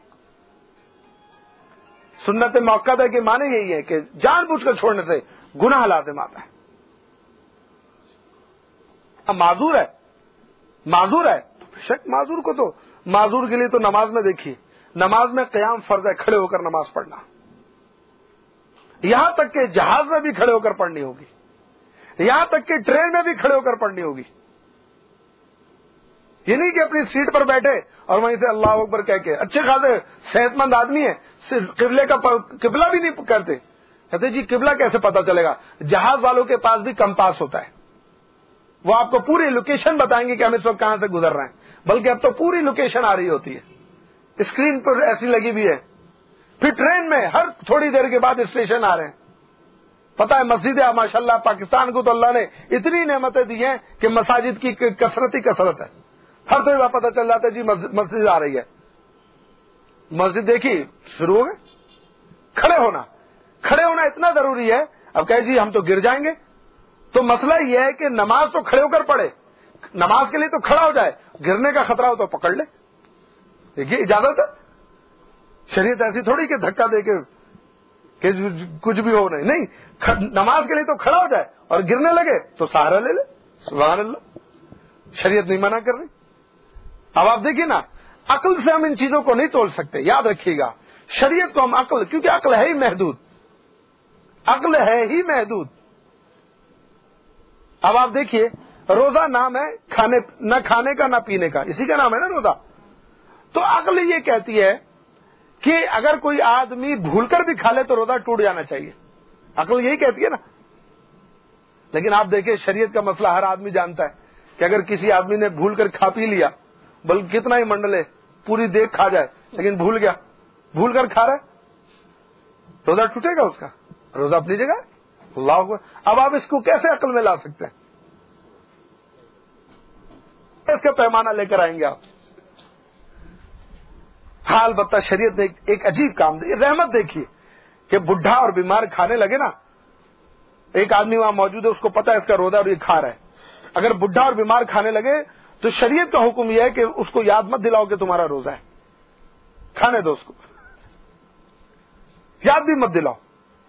سنت مؤکدہ کے معنی یہی ہے کہ جان بوجھ کر چھوڑنے سے گناہ لازم آتا ہے. معذور ہے معذور ہے تو بے شک معذور کو تو معذور کے لیے تو نماز میں دیکھیے، نماز میں قیام فرض ہے، کھڑے ہو کر نماز پڑھنا، یہاں تک کہ جہاز میں بھی کھڑے ہو کر پڑھنی ہوگی، یہاں تک کہ ٹرین میں بھی کھڑے ہو کر پڑھنی ہوگی. یہ نہیں کہ اپنی سیٹ پر بیٹھے اور وہیں سے اللہ اکبر کہہ کے، اچھے خاصے صحت مند آدمی ہے، قبلے کا قبلہ بھی نہیں کرتے، کہتے جی قبلہ کیسے پتا چلے گا؟ جہاز والوں کے پاس بھی کمپاس ہوتا ہے، وہ آپ کو پوری لوکیشن بتائیں گے کہ ہم اس وقت کہاں سے گزر رہے ہیں، بلکہ اب تو پوری لوکیشن آ رہی ہوتی ہے، اسکرین پر ایسی لگی ہوئی ہے. پھر ٹرین میں ہر تھوڑی دیر کے بعد اسٹیشن آ رہے ہیں. پتا ہے مسجد ہے ماشاء اللہ، پاکستان کو تو اللہ نے اتنی نعمتیں دی ہیں کہ مساجد کی کثرت ہی کثرت ہے، ہر جگہ پتہ چل جاتا ہے جی مسجد آ رہی ہے. مسجد دیکھی شروع ہو گئے. کھڑے ہونا کھڑے ہونا اتنا ضروری ہے. اب کہ جی ہم تو گر جائیں گے، تو مسئلہ یہ ہے کہ نماز تو کھڑے ہو کر پڑھے، نماز کے لیے تو کھڑا ہو جائے، گرنے کا خطرہ ہو تو پکڑ لے. دیکھیے اجازت ہے، شریعت ایسی تھوڑی کہ دھکا دے کے کہ کچھ بھی ہو نہیں نہیں نماز کے لیے تو کھڑا ہو جائے اور گرنے لگے تو سہارا لے لے. سبحان اللہ، شریعت نہیں منع کر رہی. اب آپ دیکھیے نا، عقل سے ہم ان چیزوں کو نہیں تول سکتے، یاد رکھیے گا. شریعت کو ہم عقل، کیونکہ عقل ہے ہی محدود، عقل ہے ہی محدود. اب آپ دیکھیے، روزہ نام ہے کھانے نہ کھانے کا نہ پینے کا، اسی کا نام ہے نا روزہ. تو عقل یہ کہتی ہے کہ اگر کوئی آدمی بھول کر بھی کھا لے تو روزہ ٹوٹ جانا چاہیے، عقل یہی کہتی ہے نا. لیکن آپ دیکھیں شریعت کا مسئلہ ہر آدمی جانتا ہے کہ اگر کسی آدمی نے بھول کر کھا پی لیا، بلکہ کتنا ہی منڈلے پوری دیکھ کھا جائے لیکن بھول گیا، بھول کر کھا رہا ہے، روزہ ٹوٹے گا اس کا؟ روزہ اپنی جگہ ہے. اللہ اکبر. اب آپ اس کو کیسے عقل میں لا سکتے ہیں؟ اس کا پیمانہ لے کر آئیں گے آپ. حال بتا شریعت نے ایک عجیب کام دی، رحمت دیکھیے کہ بڈھا اور بیمار کھانے لگے نا. ایک آدمی وہاں موجود ہے، اس کو پتا ہے اس کا روزہ اور یہ کھا رہا ہے. اگر بڈھا اور بیمار کھانے لگے تو شریعت کا حکم یہ ہے کہ اس کو یاد مت دلاؤ کہ تمہارا روزہ ہے، کھانے دو اس کو، یاد بھی مت دلاؤ.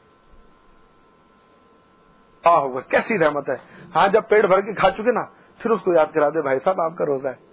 آہ کیسی رحمت ہے. ہاں جب پیٹ بھر کے کھا چکے نا پھر اس کو یاد کرا دے بھائی صاحب آپ کا روزہ ہے،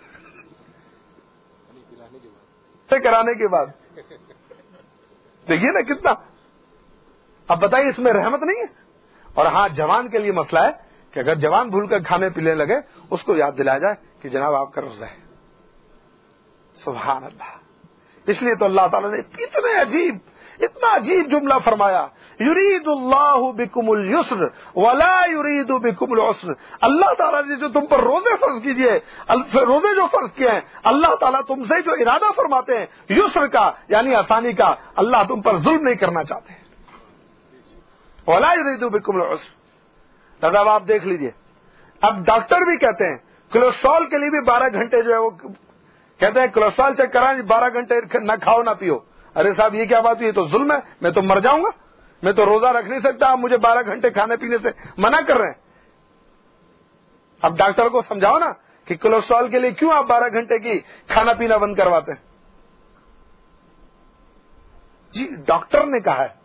کرانے کے بعد. دیکھیے نا کتنا. اب بتائیے اس میں رحمت نہیں ہے؟ اور ہاں جوان کے لیے مسئلہ ہے کہ اگر جوان بھول کر کھانے پینے لگے اس کو یاد دلایا جائے کہ جناب آپ کا روزہ ہے. سبحان اللہ. اس لیے تو اللہ تعالیٰ نے اتنے عجیب اتنا عجیب جملہ فرمایا، یرید اللہ بکم اليسر ولا یرید بکم العسر. اللہ تعالیٰ نے جو تم پر روزے فرض کیجئے، روزے جو فرض کیے ہیں، اللہ تعالیٰ تم سے جو ارادہ فرماتے ہیں یسر کا یعنی آسانی کا، اللہ تم پر ظلم نہیں کرنا چاہتے. ولا یرید بکم العسر. اب آپ دیکھ لیجئے، اب ڈاکٹر بھی کہتے ہیں کولیسٹرول کے لیے بھی بارہ گھنٹے جو ہے وہ کہتے ہیں کولیسٹرول چیک کرائیں بارہ گھنٹے نہ کھاؤ نہ پیو. ارے صاحب یہ کیا بات ہے؟ یہ تو ظلم ہے، میں تو مر جاؤں گا، میں تو روزہ رکھ نہیں سکتا، آپ مجھے بارہ گھنٹے کھانے پینے سے منع کر رہے ہیں. اب ڈاکٹر کو سمجھاؤ نا کہ کولیسٹرول کے لیے کیوں آپ بارہ گھنٹے کی کھانا پینا بند کرواتے ہیں. جی ڈاکٹر نے کہا ہے،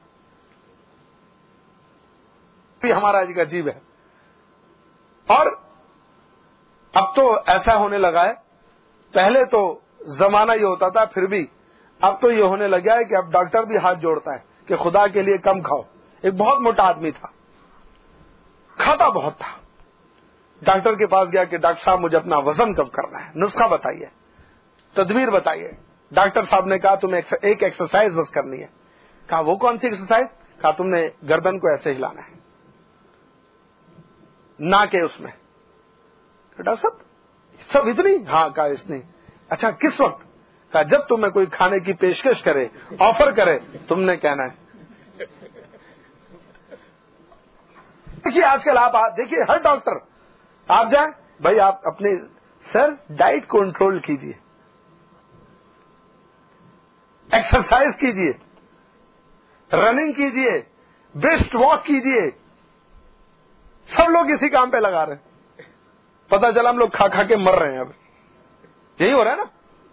ہمارا عجیب عجیب ہے. اور اب تو ایسا ہونے لگا ہے، پہلے تو زمانہ یہ ہوتا تھا پھر بھی، اب تو یہ ہونے لگا ہے کہ اب ڈاکٹر بھی ہاتھ جوڑتا ہے کہ خدا کے لیے کم کھاؤ. ایک بہت موٹا آدمی تھا، کھاتا بہت تھا، ڈاکٹر کے پاس گیا کہ ڈاکٹر صاحب مجھے اپنا وزن کم کرنا ہے، نسخہ بتائیے، تدبیر بتائیے. ڈاکٹر صاحب نے کہا تمہیں ایک ایکسرسائز بس کرنی ہے. کہا وہ کون سی ایکسرسائز؟ کہا تم نے گردن کو ایسے ہلانا ہے، نہ کہ اس میں. ڈاکٹر صاحب سب اتنی؟ ہاں کہا اس نے. اچھا کس وقت؟ کہا جب تمہیں کوئی کھانے کی پیشکش کرے، آفر کرے، تم نے کہنا ہے. دیکھیے آج کل آپ دیکھیے ہر ڈاکٹر آپ جائیں، بھائی آپ اپنے سر ڈائٹ کنٹرول کیجئے، ایکسرسائز کیجئے، رننگ کیجئے، برسٹ واک کیجئے. سب لوگ اسی کام پہ لگا رہے ہیں. پتہ چلا ہم لوگ کھا کھا کے مر رہے ہیں. اب یہی ہو رہا ہے نا،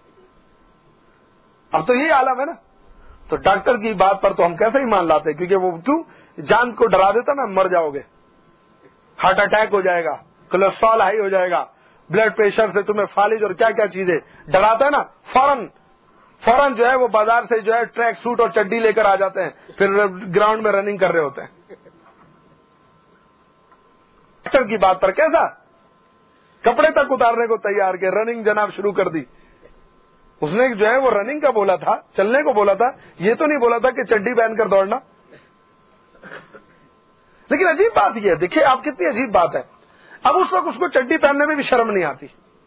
اب تو یہی عالم ہے نا. تو ڈاکٹر کی بات پر تو ہم کیسے ہی مان لاتے ہیں، کیونکہ وہ کیوں جان کو ڈرا دیتا نا، مر جاؤ گے، ہارٹ اٹیک ہو جائے گا، کولیسٹرول ہائی ہو جائے گا، بلڈ پریشر سے تمہیں فالج اور کیا کیا چیزیں ڈراتا ہے نا، فوراً فوراً جو ہے وہ بازار سے جو ہے ٹریک سوٹ اور چڈی لے کر آ جاتے ہیں، پھر گراؤنڈ میں رننگ کر رہے ہوتے ہیں۔ ڈاکٹر کی بات پر کیسا کپڑے تک اتارنے کو تیار کہ رننگ جناب شروع کر دی۔ اس نے جو ہے وہ رننگ کا بولا تھا، چلنے کو بولا تھا، یہ تو نہیں بولا تھا کہ چڈی پہن کر دوڑنا۔ لیکن عجیب بات یہ ہے، دیکھیے آپ کتنی عجیب بات ہے، اب اس وقت اس کو چڈی پہننے میں بھی شرم نہیں آتی۔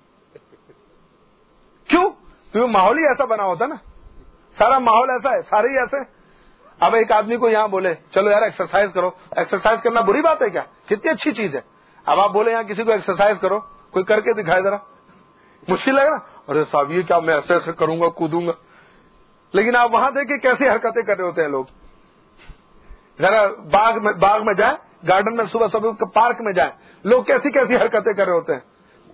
کیوں؟ کیونکہ ماحول ہی ایسا بنا ہوتا نا، سارا ماحول ایسا ہے، سارے ہی ایسے۔ اب ایک آدمی کو یہاں بولے چلو یار ایکسرسائز کرو، ایکسرسائز کرنا بری بات ہے کیا؟ کتنی اچھی چیز ہے۔ اب آپ بولے یہاں کسی کو ایکسرسائز کرو، کوئی کر کے دکھائے ذرا، مشکل لگے نا، ارے صاحب یہ کیا، میں ایسے ایسے کروں گا، کودوں گا۔ لیکن آپ وہاں دیکھیں کیسی حرکتیں کر رہے ہوتے ہیں لوگ۔ ذرا باغ میں باغ میں جائیں، گارڈن میں صبح صبح پارک میں جائیں، لوگ کیسی کیسی حرکتیں کر رہے ہوتے ہیں،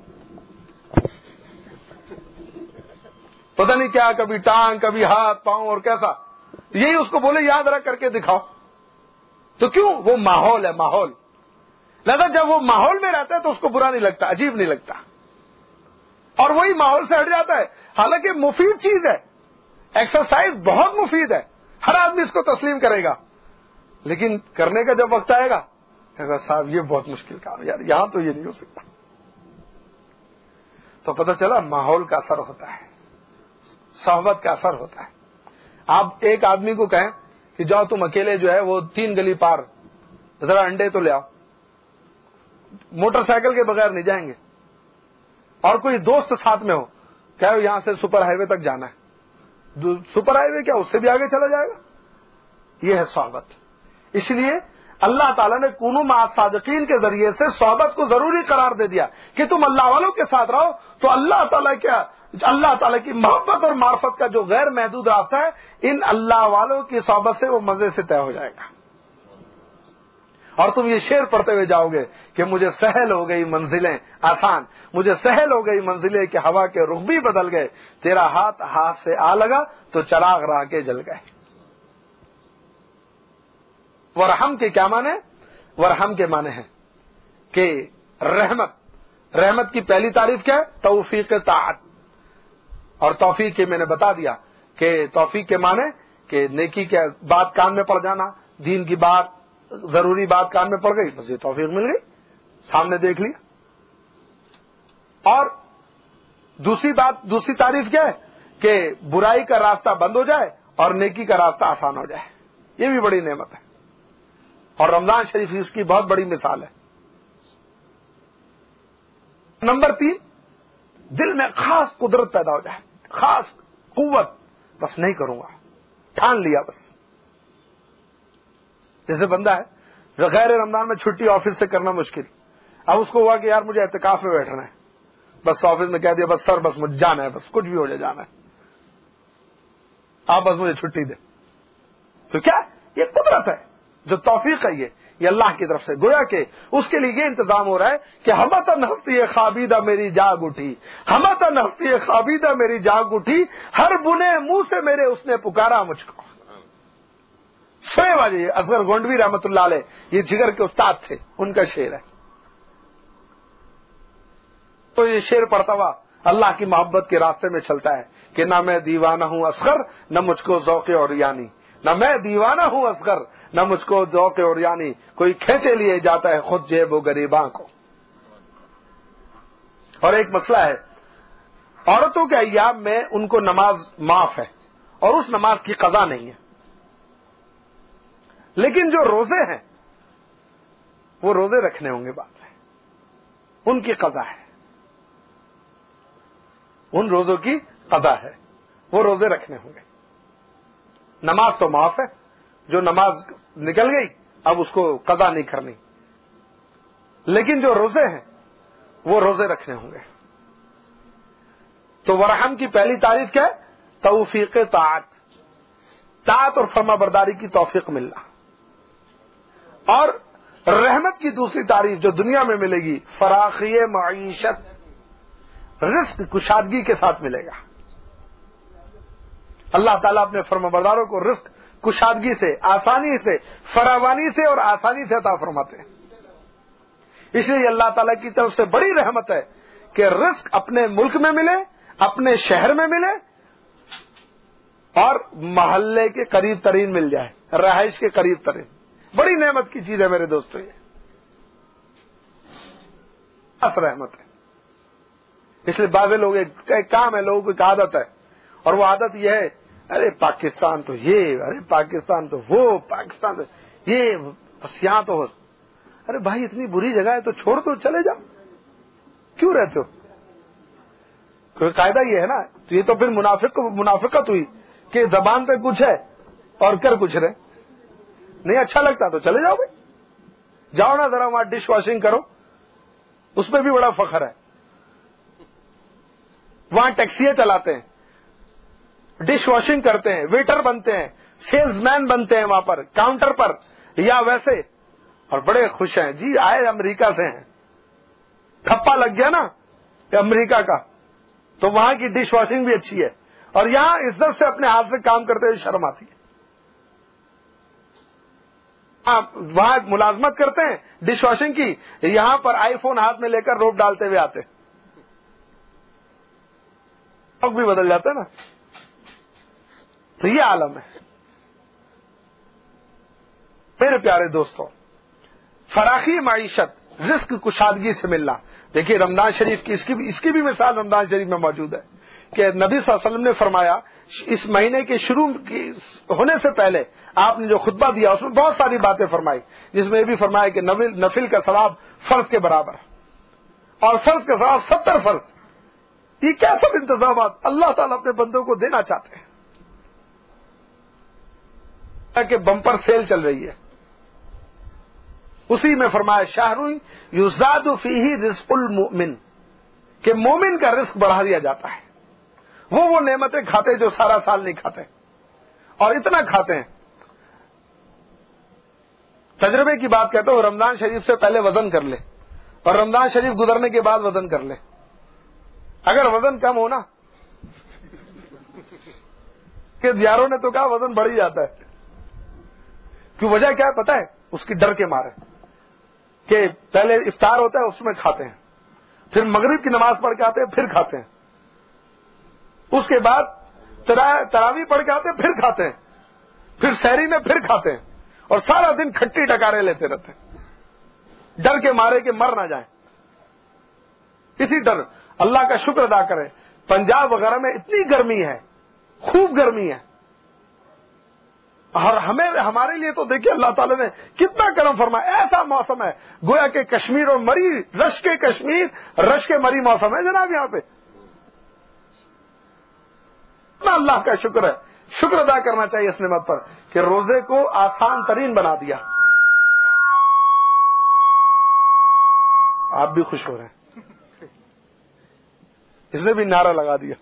پتہ نہیں کیا، کبھی ٹانگ، کبھی ہاتھ پاؤں، اور کیسا۔ یہی اس کو بولے یاد رکھ کر کے دکھاؤ، تو کیوں؟ وہ ماحول ہے، ماحول۔ لہذا جب وہ ماحول میں رہتا ہے تو اس کو برا نہیں لگتا، عجیب نہیں لگتا، اور وہی ماحول سے ہٹ جاتا ہے۔ حالانکہ مفید چیز ہے، ایکسرسائز بہت مفید ہے، ہر آدمی اس کو تسلیم کرے گا، لیکن کرنے کا جب وقت آئے گا کہے گا صاحب یہ بہت مشکل کام، یار یہاں تو یہ نہیں ہو سکتا۔ تو پتہ چلا ماحول کا اثر ہوتا ہے، صحبت کا اثر ہوتا ہے۔ آپ ایک آدمی کو کہیں کہ جاؤ تم اکیلے جو ہے وہ تین گلی پار ذرا انڈے تو لے آؤ، موٹر سائیکل کے بغیر نہیں جائیں گے، اور کوئی دوست ساتھ میں ہو، کیا یہاں سے سپر ہائی وے تک جانا ہے، سپر ہائی وے کیا اس سے بھی آگے چلا جائے گا۔ یہ ہے صحبت۔ اس لیے اللہ تعالیٰ نے کونوا مع الصادقین کے ذریعے سے صحبت کو ضروری قرار دے دیا کہ تم اللہ والوں کے ساتھ رہو، تو اللہ تعالیٰ کیا اللہ تعالیٰ کی محبت اور معرفت کا جو غیر محدود راستہ ہے، ان اللہ والوں کی صحبت سے وہ مزے سے طے ہو جائے گا۔ اور تم یہ شعر پڑھتے ہوئے جاؤ گے کہ مجھے سہل ہو گئی منزلیں آسان، مجھے سہل ہو گئی منزلیں کہ ہوا کے رخ بھی بدل گئے، تیرا ہاتھ ہاتھ سے آ لگا تو چراغ راہ کے جل گئے۔ ورحم کے کیا معنی؟ ورحم کے معنی ہے کہ رحمت، رحمت کی پہلی تعریف کیا ہے؟ توفیق طاعت، اور توفیق کے میں نے بتا دیا کہ توفیق کے معنی کہ نیکی کے بات کان میں پڑ جانا، دین کی بات، ضروری بات کان میں پڑ گئی، بس یہ توفیق مل گئی، سامنے دیکھ لیا۔ اور دوسری بات، دوسری تعریف کیا ہے کہ برائی کا راستہ بند ہو جائے اور نیکی کا راستہ آسان ہو جائے، یہ بھی بڑی نعمت ہے، اور رمضان شریف اس کی بہت بڑی مثال ہے۔ نمبر تین، دل میں خاص قدرت پیدا ہو جائے، خاص قوت، بس نہیں کروں گا، ٹھان لیا بس۔ جیسے بندہ ہے غیر رمضان میں چھٹی آفس سے کرنا مشکل، اب اس کو ہوا کہ یار مجھے اعتکاف میں بیٹھنا ہے، بس آفس میں کہہ دیا بس سر بس مجھے جانا ہے، بس کچھ بھی ہو جائے جانا ہے، آپ بس مجھے چھٹی دیں، تو کیا یہ قدرت ہے، جو توفیق ہے، یہ یہ اللہ کی طرف سے، گویا کہ اس کے لیے یہ انتظام ہو رہا ہے کہ ہمتن ہستی خوابیدہ میری جاگ اٹھی، ہمتن ہستی خوابیدہ میری جاگ اٹھی، ہر بنے منہ سے میرے اس نے پکارا مجھ کو۔ سوئے واجے اصغر گونڈوی رحمت اللہ علیہ، یہ جگر کے استاد تھے، ان کا شعر ہے۔ تو یہ شعر پڑھتا ہوا اللہ کی محبت کے راستے میں چلتا ہے کہ نہ میں دیوانہ ہوں اصغر، نہ مجھ کو ذوق اور یعنی، نہ میں دیوانہ ہوں اصغر، نہ مجھ کو ذوق اور یعنی، کوئی کھینچے لیے جاتا ہے خود جیب و گریباں کو۔ اور ایک مسئلہ ہے، عورتوں کے ایام میں ان کو نماز معاف ہے اور اس نماز کی قضا نہیں ہے، لیکن جو روزے ہیں وہ روزے رکھنے ہوں گے، بات ہے ان کی قضا ہے، ان روزوں کی قضا ہے، وہ روزے رکھنے ہوں گے۔ نماز تو معاف ہے، جو نماز نکل گئی اب اس کو قضا نہیں کرنی، لیکن جو روزے ہیں وہ روزے رکھنے ہوں گے۔ تو ورحم کی پہلی تعریف کیا ہے؟ توفیق طاعت، طاعت اور فرما برداری کی توفیق ملنا۔ اور رحمت کی دوسری تعریف جو دنیا میں ملے گی، فراخی معیشت، رزق کشادگی کے ساتھ ملے گا۔ اللہ تعالیٰ اپنے فرما برداروں کو رزق کشادگی سے، آسانی سے، فراوانی سے اور آسانی سے عطا فرماتے ہیں۔ اس لیے اللہ تعالیٰ کی طرف سے بڑی رحمت ہے کہ رزق اپنے ملک میں ملے، اپنے شہر میں ملے، اور محلے کے قریب ترین مل جائے، رہائش کے قریب ترین. بڑی نعمت کی چیز ہے میرے دوستو، یہ اس رحمت ہے. اس لیے بعض لوگ ایک کام ہے، لوگوں کی عادت ہے، اور وہ عادت یہ ہے، ارے پاکستان تو یہ، ارے پاکستان تو وہ، پاکستان تو یہ، بس یہاں تو ہو. ارے بھائی اتنی بری جگہ ہے تو چھوڑ دو، چلے جاؤ، کیوں رہتے ہو؟ کوئی قاعدہ یہ ہے نا. تو یہ تو پھر منافق منافقت ہوئی کہ زبان پہ کچھ ہے اور کر کچھ رہے. نہیں اچھا لگتا تو چلے جاؤ بھائی، جاؤ نا ذرا وہاں ڈش واشنگ کرو، اس پہ بھی بڑا فخر ہے. وہاں ٹیکسیاں چلاتے ہیں، ڈش واشنگ کرتے ہیں، ویٹر بنتے ہیں، سیلز مین بنتے ہیں وہاں پر کاؤنٹر پر یا ویسے، اور بڑے خوش ہیں. جی آئے امریکہ سے ہیں، تھپا لگ گیا نا امریکہ کا، تو وہاں کی ڈش واشنگ بھی اچھی ہے، اور یہاں عزت سے اپنے ہاتھ سے کام کرتے ہوئے شرم آتی ہے. وہاں ملازمت کرتے ہیں ڈش واشنگ کی، یہاں پر آئی فون ہاتھ میں لے کر روپ ڈالتے ہوئے آتے، لوگ بھی بدل جاتے ہیں نا. تو یہ عالم ہے میرے پیارے دوستوں. فراخی معیشت، رزق کشادگی سے ملنا. دیکھیے رمضان شریف کی اس کی بھی اس کی بھی مثال رمضان شریف میں موجود ہے کہ نبی صلی اللہ علیہ وسلم نے فرمایا، اس مہینے کے شروع ہونے سے پہلے آپ نے جو خطبہ دیا اس میں بہت ساری باتیں فرمائی، جس میں یہ بھی فرمایا کہ نفل کا ثواب فرض کے برابر، اور فرض کا ثواب ستر فرض. یہ کیا سب انتظامات اللہ تعالیٰ اپنے بندوں کو دینا چاہتے ہیں کہ بمپر سیل چل رہی ہے. اسی میں فرمایا شہر یزاد فیہ رزق المؤمن، کہ مومن کا رزق بڑھا دیا جاتا ہے. وہ وہ نعمتیں کھاتے جو سارا سال نہیں کھاتے، اور اتنا کھاتے ہیں. تجربے کی بات کہتا ہوں، رمضان شریف سے پہلے وزن کر لے اور رمضان شریف گزرنے کے بعد وزن کر لے. اگر وزن کم ہونا، کہ یاروں نے تو کہا وزن بڑھ ہی جاتا ہے. کیوں؟ وجہ کیا ہے پتہ ہے؟ اس کی ڈر کے مارے کہ پہلے افطار ہوتا ہے اس میں کھاتے ہیں، پھر مغرب کی نماز پڑھ کے آتے ہیں پھر کھاتے ہیں، اس کے بعد تراویح پڑھ کے آتے ہیں پھر کھاتے ہیں، پھر سحری میں پھر کھاتے ہیں، اور سارا دن کھٹی ٹکارے لیتے رہتے ہیں ڈر کے مارے کہ مر نہ جائیں. اسی ڈر اللہ کا شکر ادا کریں. پنجاب وغیرہ میں اتنی گرمی ہے، خوب گرمی ہے، اور ہمیں ہمارے لیے تو دیکھیے اللہ تعالیٰ نے کتنا کرم فرمایا. ایسا موسم ہے گویا کہ کشمیر اور مری، رش کے کشمیر رش کے مری موسم ہے جناب. یہاں پہ اتنا اللہ کا شکر ہے، شکر ادا کرنا چاہیے اس نعمت پر کہ روزے کو آسان ترین بنا دیا. آپ بھی خوش ہو رہے ہیں، اس نے بھی نعرہ لگا دیا.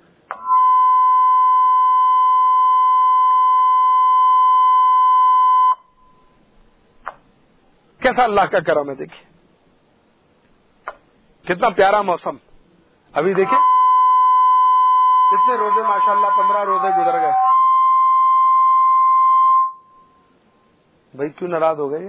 کیسا اللہ کا کرم ہے، دیکھیے کتنا پیارا موسم. ابھی دیکھیں کتنے روزے ماشاءاللہ پندرہ روزے گزر گئے. بھائی کیوں ناراض ہو گئے؟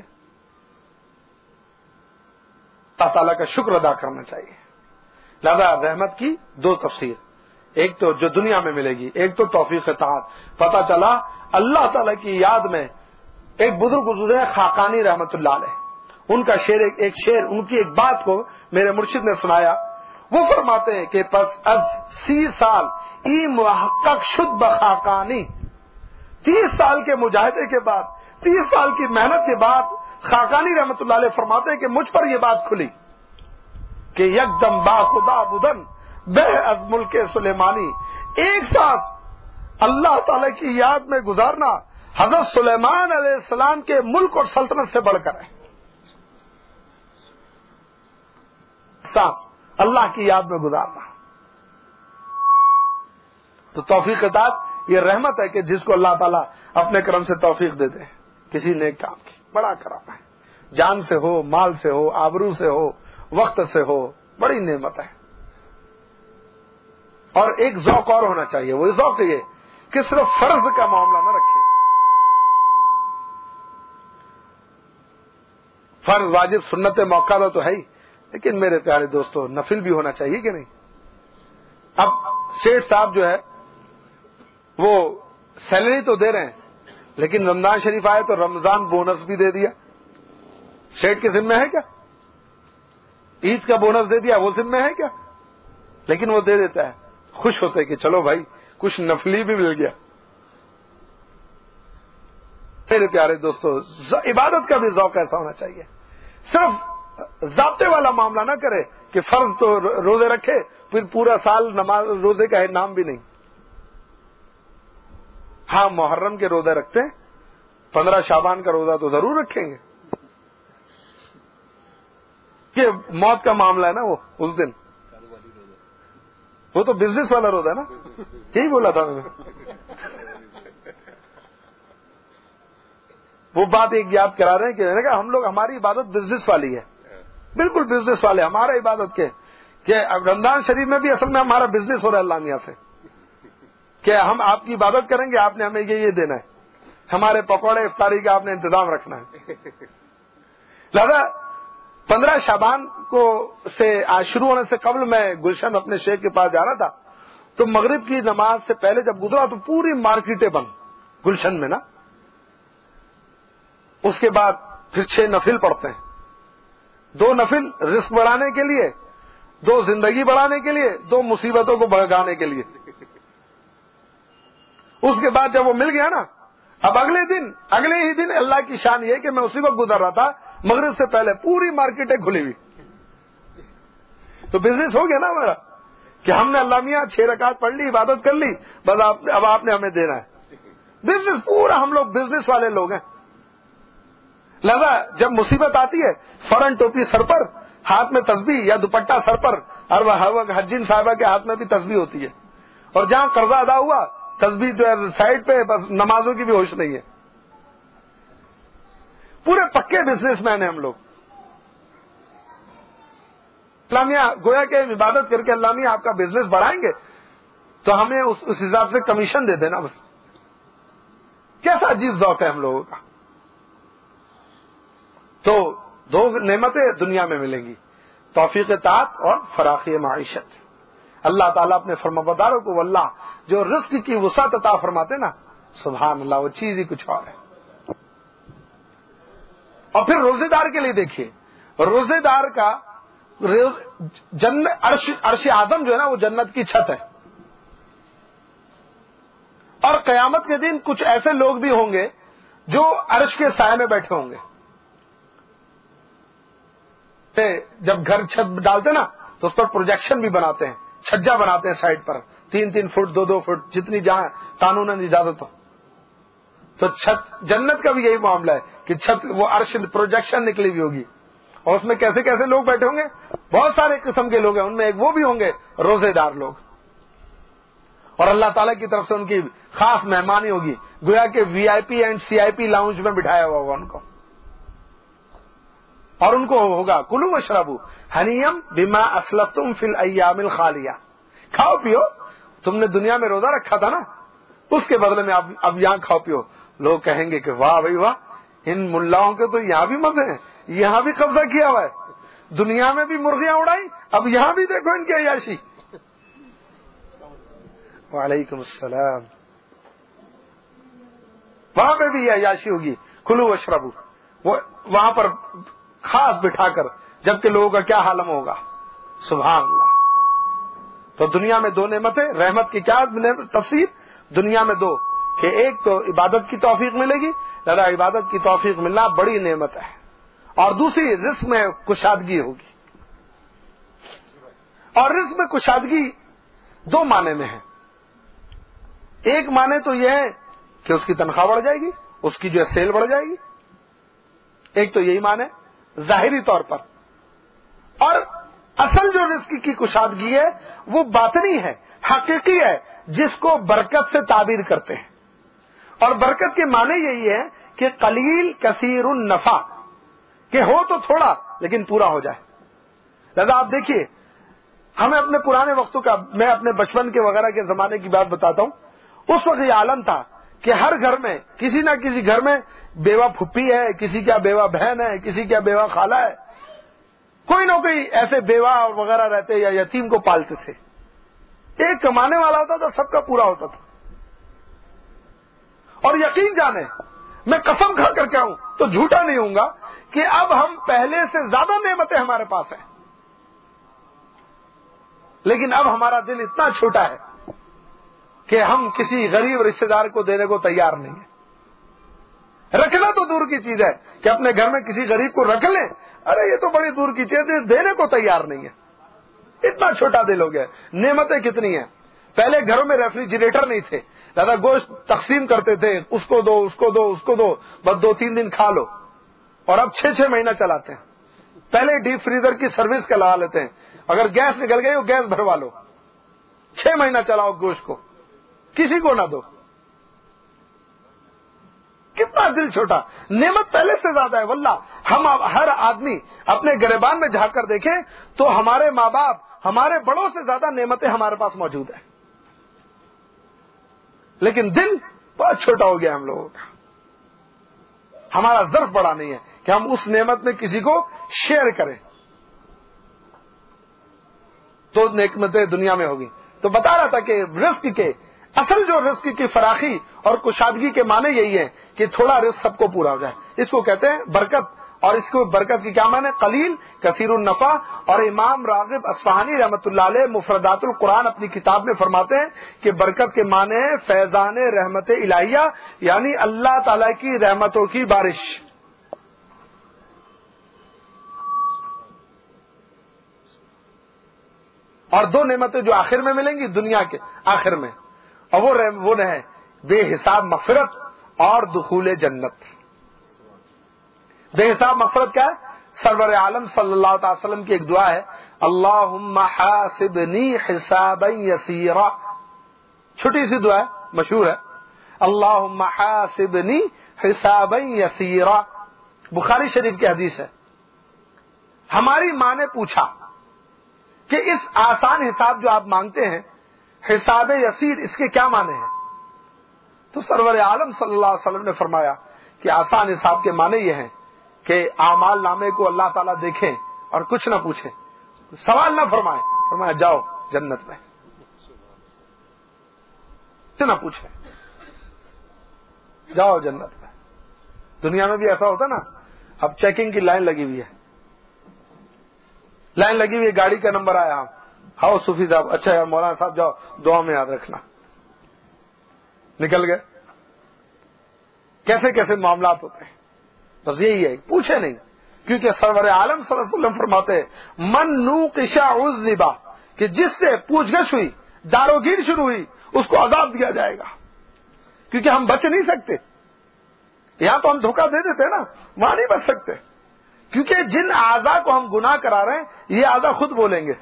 اللہ تعالیٰ کا شکر ادا کرنا چاہیے. لہذا رحمت کی دو تفسیر، ایک تو جو دنیا میں ملے گی، ایک تو توفیق اطاعت. پتہ چلا اللہ تعالیٰ کی یاد میں ایک بزرگ گزرے خاقانی رحمت اللہ علیہ، ان کا شعر ایک شعر ان کی ایک بات کو میرے مرشد نے سنایا. وہ فرماتے ہیں کہ پس از سی سال ای محقق شد بخاقانی، تیس سال کے مجاہدے کے بعد، تیس سال کی محنت کے بعد خاقانی رحمت اللہ علیہ فرماتے ہیں کہ مجھ پر یہ بات کھلی کہ یک دم با خدا بدن بے از ملک سلیمانی. ایک ساتھ اللہ تعالی کی یاد میں گزارنا حضرت سلیمان علیہ السلام کے ملک اور سلطنت سے بڑھ کر ہے. سانس اللہ کی یاد میں گزارنا تو توفیق اطاعت یہ رحمت ہے کہ جس کو اللہ تعالیٰ اپنے کرم سے توفیق دے دے کسی نیک کام کی. بڑا کرم ہے، جان سے ہو، مال سے ہو، آبرو سے ہو، وقت سے ہو، بڑی نعمت ہے. اور ایک ذوق اور ہونا چاہیے، وہ ذوق یہ کہ صرف فرض کا معاملہ نہ رکھے. فرض واجب سنت موقع تو ہے ہی، لیکن میرے پیارے دوستو نفل بھی ہونا چاہیے کہ نہیں؟ اب شیخ صاحب جو ہے وہ سیلری تو دے رہے ہیں لیکن رمضان شریف آئے تو رمضان بونس بھی دے دیا. شیخ کے ذمہ ہے کیا؟ عید کا بونس دے دیا وہ ذمہ ہے کیا؟ لیکن وہ دے دیتا ہے, خوش ہوتے کہ چلو بھائی کچھ نفلی بھی مل گیا. میرے پیارے دوستو عبادت کا بھی ذوق ایسا ہونا چاہیے, صرف ضابطے والا معاملہ نہ کرے کہ فرض تو روزے رکھے پھر پورا سال نماز روزے کا نام بھی نہیں. ہاں محرم کے روزے رکھتے ہیں, پندرہ شعبان کا روزہ تو ضرور رکھیں گے کہ موت کا معاملہ ہے نا وہ اس دن, وہ تو بزنس والا روزہ ہے نا, یہی بولا تھا میں نے. وہ بات ایک یاد کرا رہے ہیں کہ میں نے کہا ہم لوگ ہماری عبادت بزنس والی ہے, بالکل بزنس والے ہمارا عبادت کے کہ اب رمضان شریف میں بھی اصل میں ہمارا بزنس ہو رہا ہے اللہ میاں سے کہ ہم آپ کی عبادت کریں گے, آپ نے ہمیں یہ یہ دینا ہے, ہمارے پکوڑے افطاری کا آپ نے انتظام رکھنا ہے. لہذا پندرہ شعبان کو سے آج شروع ہونے سے قبل میں گلشن اپنے شیخ کے پاس جا رہا تھا تو مغرب کی نماز سے پہلے جب گزرا تو پوری مارکیٹیں بند گلشن میں نا. اس کے بعد پھر چھ نفل پڑھتے ہیں, دو نفل رزق بڑھانے کے لیے, دو زندگی بڑھانے کے لیے, دو مصیبتوں کو بھگانے کے لیے. اس کے بعد جب وہ مل گیا نا, اب اگلے دن اگلے ہی دن اللہ کی شان یہ کہ میں اسی وقت گزر رہا تھا مغرب سے پہلے پوری مارکیٹیں کھلی ہوئی. تو بزنس ہو گیا نا ہمارا کہ ہم نے اللہ میاں چھ رکعت پڑھ لی, عبادت کر لی, بس اب آپ نے ہمیں دینا ہے. بزنس پورا ہم لوگ بزنس والے لوگ ہیں. لہذا جب مصیبت آتی ہے فوراً ٹوپی سر پر, ہاتھ میں تسبیح یا دوپٹہ سر پر, اور حجین صاحبہ کے ہاتھ میں بھی تسبیح ہوتی ہے, اور جہاں قرضہ ادا ہوا تسبیح جو ہے سائڈ پہ, بس نمازوں کی بھی ہوش نہیں ہے. پورے پکے بزنس مین ہیں ہم لوگ. اللہ میاں گویا کہ عبادت کر کے اللہ میاں آپ کا بزنس بڑھائیں گے تو ہمیں اس, اس حساب سے کمیشن دے دینا بس. کیسا عجیب ذوق ہے ہم لوگوں کا. تو دو نعمتیں دنیا میں ملیں گی, توفیق طاعت اور فراخی معیشت. اللہ تعالیٰ اپنے فرمانبرداروں کو واللہ جو رزق کی وسعت عطا فرماتے نا, سبحان اللہ, وہ چیز ہی کچھ اور ہے. اور پھر روزے دار کے لیے دیکھیے, روزے دار کا جنت عرش عرش اعظم جو ہے نا وہ جنت کی چھت ہے. اور قیامت کے دن کچھ ایسے لوگ بھی ہوں گے جو عرش کے سائے میں بیٹھے ہوں گے. جب گھر چھت ڈالتے نا تو اس پر پروجیکشن بھی بناتے ہیں, چھجا بناتے ہیں سائڈ پر, تین تین فٹ دو دو فٹ جتنی جہاں قانوناً اجازت ہو. تو چھت جنت کا بھی یہی معاملہ ہے کہ چھت وہ عرش پروجیکشن نکلی ہوئی ہوگی, اور اس میں کیسے کیسے لوگ بیٹھے ہوں گے, بہت سارے قسم کے لوگ ہیں, ان میں ایک وہ بھی ہوں گے روزے دار لوگ. اور اللہ تعالیٰ کی طرف سے ان کی خاص مہمانی ہوگی, گویا کہ وی آئی پی and C I P lounge میں بٹھایا ہوا ہوگا ان کو, اور ان کو ہوگا کلو وشربو ہنیم بما اسلفتم فی الایام الخالیہ, کھاؤ پیو, تم نے دنیا میں روزہ رکھا تھا نا اس کے بدلے میں اب اب یہاں کھاؤ پیو. لوگ کہیں گے کہ واہ بھائی واہ, ان ملاؤں کے تو یہاں بھی مزے ہیں, یہاں بھی قبضہ کیا ہوا ہے, دنیا میں بھی مرغیاں اڑائی, اب یہاں بھی دیکھو ان کی عیاشی. وعلیکم السلام. وہاں پہ بھی یہ عیاشی ہوگی, کلو وشربو, وہ وہاں پر خاص بٹھا کر, جبکہ لوگوں کا کیا عالم ہوگا. سبحان اللہ. تو دنیا میں دو نعمتیں, رحمت کی کیا تفسیر دنیا میں دو, کہ ایک تو عبادت کی توفیق ملے گی, لہذا عبادت کی توفیق ملنا بڑی نعمت ہے, اور دوسری رزق میں کشادگی ہوگی. اور رزق میں کشادگی دو معنی میں ہے. ایک معنی تو یہ ہے کہ اس کی تنخواہ بڑھ جائے گی, اس کی جو ہے سیل بڑھ جائے گی, ایک تو یہی معنی ظاہری طور پر. اور اصل جو رزق کی کشادگی ہے وہ باطنی ہے, حقیقی ہے, جس کو برکت سے تعبیر کرتے ہیں. اور برکت کے معنی یہی ہے کہ قلیل کثیر النفع, کہ ہو تو تھوڑا لیکن پورا ہو جائے. لہذا آپ دیکھیے, ہمیں اپنے پرانے وقتوں کا, میں اپنے بچپن کے وغیرہ کے زمانے کی بات بتاتا ہوں. اس وقت یہ عالم تھا کہ ہر گھر میں کسی نہ کسی گھر میں بیوہ پھپھی ہے, کسی کا بیوہ بہن ہے, کسی کا بیوہ خالہ ہے, کوئی نہ کوئی ایسے بیوہ اور وغیرہ رہتے یا یتیم کو پالتے تھے. ایک کمانے والا ہوتا تھا, سب کا پورا ہوتا تھا. اور یقین جانے, میں قسم کھا کر کہوں تو جھوٹا نہیں ہوں گا کہ اب ہم پہلے سے زیادہ نعمتیں ہمارے پاس ہیں, لیکن اب ہمارا دل اتنا چھوٹا ہے کہ ہم کسی غریب رشتہ دار کو دینے کو تیار نہیں ہیں. رکھنا تو دور کی چیز ہے کہ اپنے گھر میں کسی غریب کو رکھ لیں, ارے یہ تو بڑی دور کی چیز ہے, دینے کو تیار نہیں ہے. اتنا چھوٹا دل ہو گیا. نعمتیں کتنی ہیں. پہلے گھروں میں ریفریجریٹر نہیں تھے, دادا گوشت تقسیم کرتے تھے, اس کو دو اس کو دو اس کو دو, بس دو تین دن کھا لو. اور اب چھ چھ مہینہ چلاتے ہیں. پہلے ڈیپ فریزر کی سروس کا لگا لیتے ہیں, اگر گیس نکل گئی وہ گیس بھروا لو, چھ مہینہ چلاؤ گوشت کو, کسی کو نہ دو. کتنا دل چھوٹا. نعمت پہلے سے زیادہ ہے واللہ. ہم ہر آدمی اپنے گریبان میں جھانک کر دیکھیں تو ہمارے ماں باپ, ہمارے بڑوں سے زیادہ نعمتیں ہمارے پاس موجود ہیں, لیکن دل بہت چھوٹا ہو گیا ہم لوگوں کا. ہمارا ظرف بڑا نہیں ہے کہ ہم اس نعمت میں کسی کو شیئر کریں. تو نعمتیں دنیا میں ہوگی. تو بتا رہا تھا کہ رزق کے اصل جو رزق کی فراخی اور کشادگی کے معنی یہی ہے کہ تھوڑا رزق سب کو پورا ہو جائے. اس کو کہتے ہیں برکت. اور اس کو برکت کی کیا معنی؟ قلیل کثیر النفع. اور امام راغب اصفہانی رحمۃ اللہ علیہ مفردات القرآن اپنی کتاب میں فرماتے ہیں کہ برکت کے معنی فیضان رحمت الہیہ, یعنی اللہ تعالی کی رحمتوں کی بارش. اور دو نعمتیں جو آخر میں ملیں گی دنیا کے آخر میں, اور وہ وہ ہے بے حساب مغفرت اور دخول جنت. بے حساب مغفرت کیا ہے؟ سرور عالم صلی اللہ تعالی وسلم کی ایک دعا ہے, اللہم حاسبنی حسابا یسیرا. چھوٹی سی دعا ہے, مشہور ہے, اللہم حاسبنی حسابا یسیرا. بخاری شریف کی حدیث ہے. ہماری ماں نے پوچھا کہ اس آسان حساب جو آپ مانگتے ہیں, حساب یسیر, اس کے کیا معنی ہیں؟ تو سرور عالم صلی اللہ علیہ وسلم نے فرمایا کہ آسان حساب کے معنی یہ ہیں کہ اعمال نامے کو اللہ تعالیٰ دیکھیں اور کچھ نہ پوچھیں, سوال نہ فرمائیں, فرمایا جاؤ جنت میں, کچھ نہ پوچھیں, جاؤ جنت میں. دنیا میں بھی ایسا ہوتا نا, اب چیکنگ کی لائن لگی ہوئی ہے, لائن لگی ہوئی ہے, گاڑی کا نمبر آیا, ہاؤ صوفی صاحب, اچھا یار مولانا صاحب جاؤ دعا میں یاد رکھنا. نکل گئے. کیسے کیسے معاملات ہوتے ہیں. بس یہی ہے, پوچھے نہیں, کیونکہ سرور عالم صلی اللہ علیہ وسلم فرماتے ہیں من نوقش عذب, کہ جس سے پوچھ گچھ ہوئی, داروگیر شروع ہوئی, اس کو عذاب دیا جائے گا. کیونکہ ہم بچ نہیں سکتے. یہاں تو ہم دھوکہ دے دیتے نا, وہاں نہیں بچ سکتے, کیونکہ جن اعضاء کو ہم گناہ کرا رہے ہیں یہ اعضاء خود بولیں گے.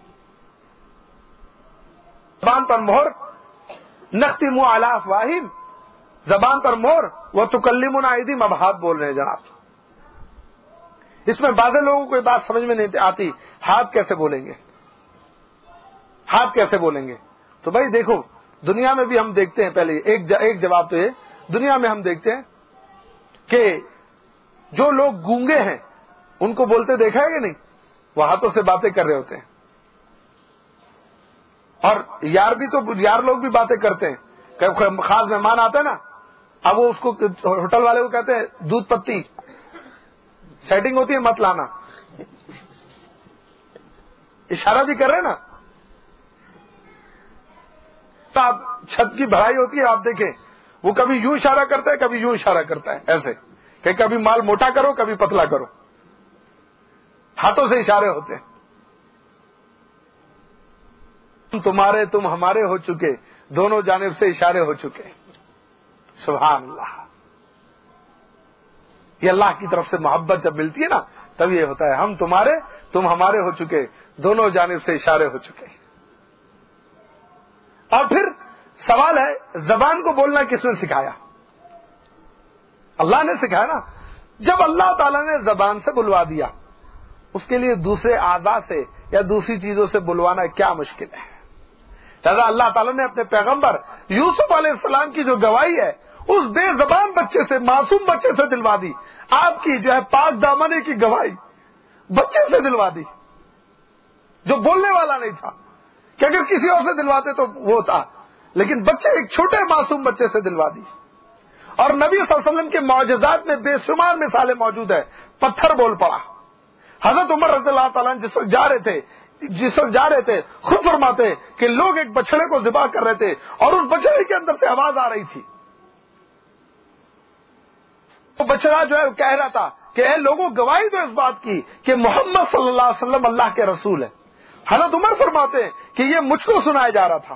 زبان پر مہر, نختم علی افواہہم, زبان پر مہر, وہ تکلمنا ایدیہم, اب ہاتھ بول رہے ہیں جناب. اس میں بعض لوگوں کو یہ بات سمجھ میں نہیں آتی, ہاتھ کیسے بولیں گے, ہاتھ کیسے بولیں گے. تو بھائی دیکھو, دنیا میں بھی ہم دیکھتے ہیں, پہلے ایک ایک جواب تو یہ, دنیا میں ہم دیکھتے ہیں کہ جو لوگ گونگے ہیں ان کو بولتے دیکھا ہے کہ نہیں, وہ ہاتھوں سے باتیں کر رہے ہوتے ہیں. اور یار بھی تو یار لوگ بھی باتیں کرتے ہیں, خاص مہمان آتا ہے نا, اب وہ اس کو ہوٹل والے کو کہتے ہیں دودھ پتی, سیٹنگ ہوتی ہے مت لانا, اشارہ بھی کر رہے نا. تو آپ چھت کی بھرائی ہوتی ہے, آپ دیکھیں وہ کبھی یوں اشارہ کرتا ہے, کبھی یوں اشارہ کرتا ہے, ایسے کہ کبھی مال موٹا کرو کبھی پتلا کرو, ہاتھوں سے اشارے ہوتے ہیں. تم تمہارے تم ہمارے ہو چکے, دونوں جانب سے اشارے ہو چکے. سبحان اللہ. یہ اللہ کی طرف سے محبت جب ملتی ہے نا تب یہ ہوتا ہے, ہم تمہارے تم ہمارے ہو چکے, دونوں جانب سے اشارے ہو چکے. اور پھر سوال ہے, زبان کو بولنا کس نے سکھایا؟ اللہ نے سکھایا نا. جب اللہ تعالیٰ نے زبان سے بلوا دیا, اس کے لیے دوسرے اعضاء سے یا دوسری چیزوں سے بلوانا کیا مشکل ہے. لہذا اللہ تعالیٰ نے اپنے پیغمبر یوسف علیہ السلام کی جو گواہی ہے اس بے زبان بچے سے, معصوم بچے سے دلوا دی. آپ کی جو ہے پاک دامنی کی گواہی, بچے سے دلوا دی جو بولنے والا نہیں تھا، کہ اگر کسی اور سے دلواتے تو وہ تھا، لیکن بچے، ایک چھوٹے معصوم بچے سے دلوا دی. اور نبی صلی اللہ علیہ وسلم کے معجزات میں بے شمار مثالیں موجود ہیں. پتھر بول پڑا. حضرت عمر رضی اللہ تعالیٰ جس وقت جا رہے تھے جس وقت جا رہے تھے خود فرماتے کہ لوگ ایک بچڑے کو ذبح کر رہے تھے اور اس بچڑے کے اندر سے آواز آ رہی تھی. وہ بچڑا جو ہے کہہ رہا تھا کہ اے لوگوں، گواہی دو اس بات کی کہ محمد صلی اللہ علیہ وسلم اللہ کے رسول ہے. حضرت عمر فرماتے ہیں کہ یہ مجھ کو سنایا جا رہا تھا.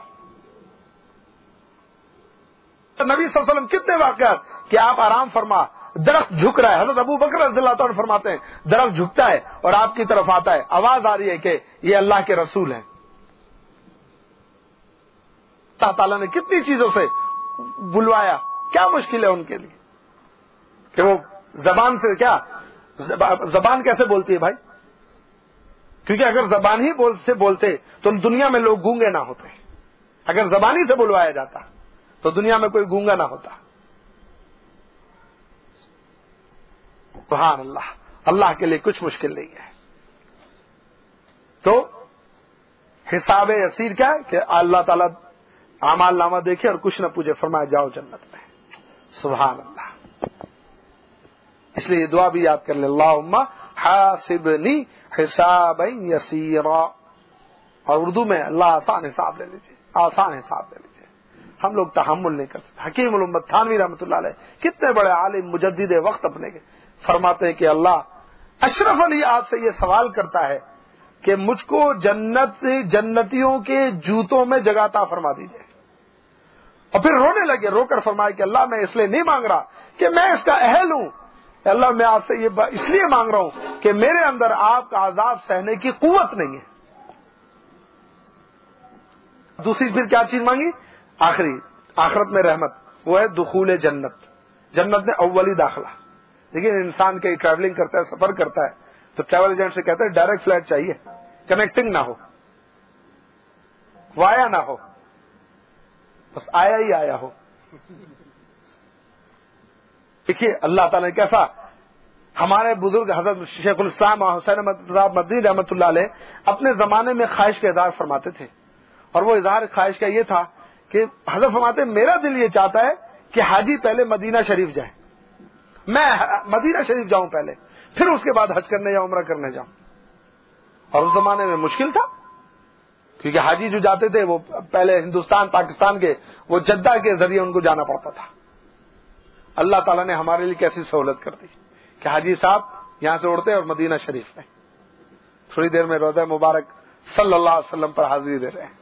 نبی صلی اللہ علیہ وسلم کتنے واقعات کہ آپ آرام فرما، درخت جھک رہا ہے. حضرت ابو بکر رضی اللہ عنہ فرماتے ہیں درخت جھکتا ہے اور آپ کی طرف آتا ہے، آواز آ رہی ہے کہ یہ اللہ کے رسول ہیں. اللہ تعالیٰ نے کتنی چیزوں سے بلوایا. کیا مشکل ہے ان کے لیے کہ وہ زبان سے، کیا زبان کیسے بولتی ہے بھائی؟ کیونکہ اگر زبان ہی بول سے بولتے تو دنیا میں لوگ گونگے نہ ہوتے. اگر زبان ہی سے بلوایا جاتا تو دنیا میں کوئی گونگا نہ ہوتا. سبحان اللہ. اللہ کے لیے کچھ مشکل نہیں ہے. تو حساب یسیر کیا ہے کہ اللہ تعالیٰ اعمال نامہ دیکھے اور کچھ نہ پوچھے، فرمایا جاؤ جنت میں. سبحان اللہ. اس لیے یہ دعا بھی یاد کر لیں، اللہم حاسبنی حسابا یسیرا. اور اردو میں اللہ آسان حساب لے لیجیے، آسان حساب لے لیجیے. ہم لوگ تحمل نہیں کر سکتے. حکیم الامت تھانوی رحمۃ اللہ علیہ کتنے بڑے عالم مجدد وقت اپنے کے، فرماتے ہیں کہ اللہ اشرف علی آپ سے یہ سوال کرتا ہے کہ مجھ کو جنت جنتیوں کے جوتوں میں جگہ عطا فرما دیجیے. اور پھر رونے لگے، رو کر فرمائے کہ اللہ میں اس لیے نہیں مانگ رہا کہ میں اس کا اہل ہوں، اللہ میں آپ سے یہ اس لیے مانگ رہا ہوں کہ میرے اندر آپ کا عذاب سہنے کی قوت نہیں ہے. دوسری پھر کیا چیز مانگی؟ آخری آخرت میں رحمت، وہ ہے دخول جنت. جنت میں اولی داخلہ. لیکن انسان کہیں ٹریولنگ کرتا ہے، سفر کرتا ہے تو ٹریول ایجنٹ سے کہتا ہے ڈائریکٹ فلائٹ چاہیے، کنیکٹنگ نہ ہو، وایا نہ ہو، بس آیا ہی آیا ہو. دیکھیے اللہ تعالیٰ نے کیسا، ہمارے بزرگ حضرت شیخ الاسلام حسین احمد مدنی رحمۃ اللہ علیہ اپنے زمانے میں خواہش کا اظہار فرماتے تھے. اور وہ اظہار خواہش کا یہ تھا کہ حضرت فرماتے میرا دل یہ چاہتا ہے کہ حاجی پہلے مدینہ شریف جائیں، میں مدینہ شریف جاؤں پہلے، پھر اس کے بعد حج کرنے یا عمرہ کرنے جاؤں. اور اس زمانے میں مشکل تھا کیونکہ حاجی جو جاتے تھے وہ پہلے ہندوستان پاکستان کے، وہ جدہ کے ذریعے ان کو جانا پڑتا تھا. اللہ تعالیٰ نے ہمارے لیے کیسی سہولت کر دی کہ حاجی صاحب یہاں سے اڑتے اور مدینہ شریف میں تھوڑی دیر میں روضہ مبارک صلی اللہ علیہ وسلم پر حاضری دے رہے ہیں.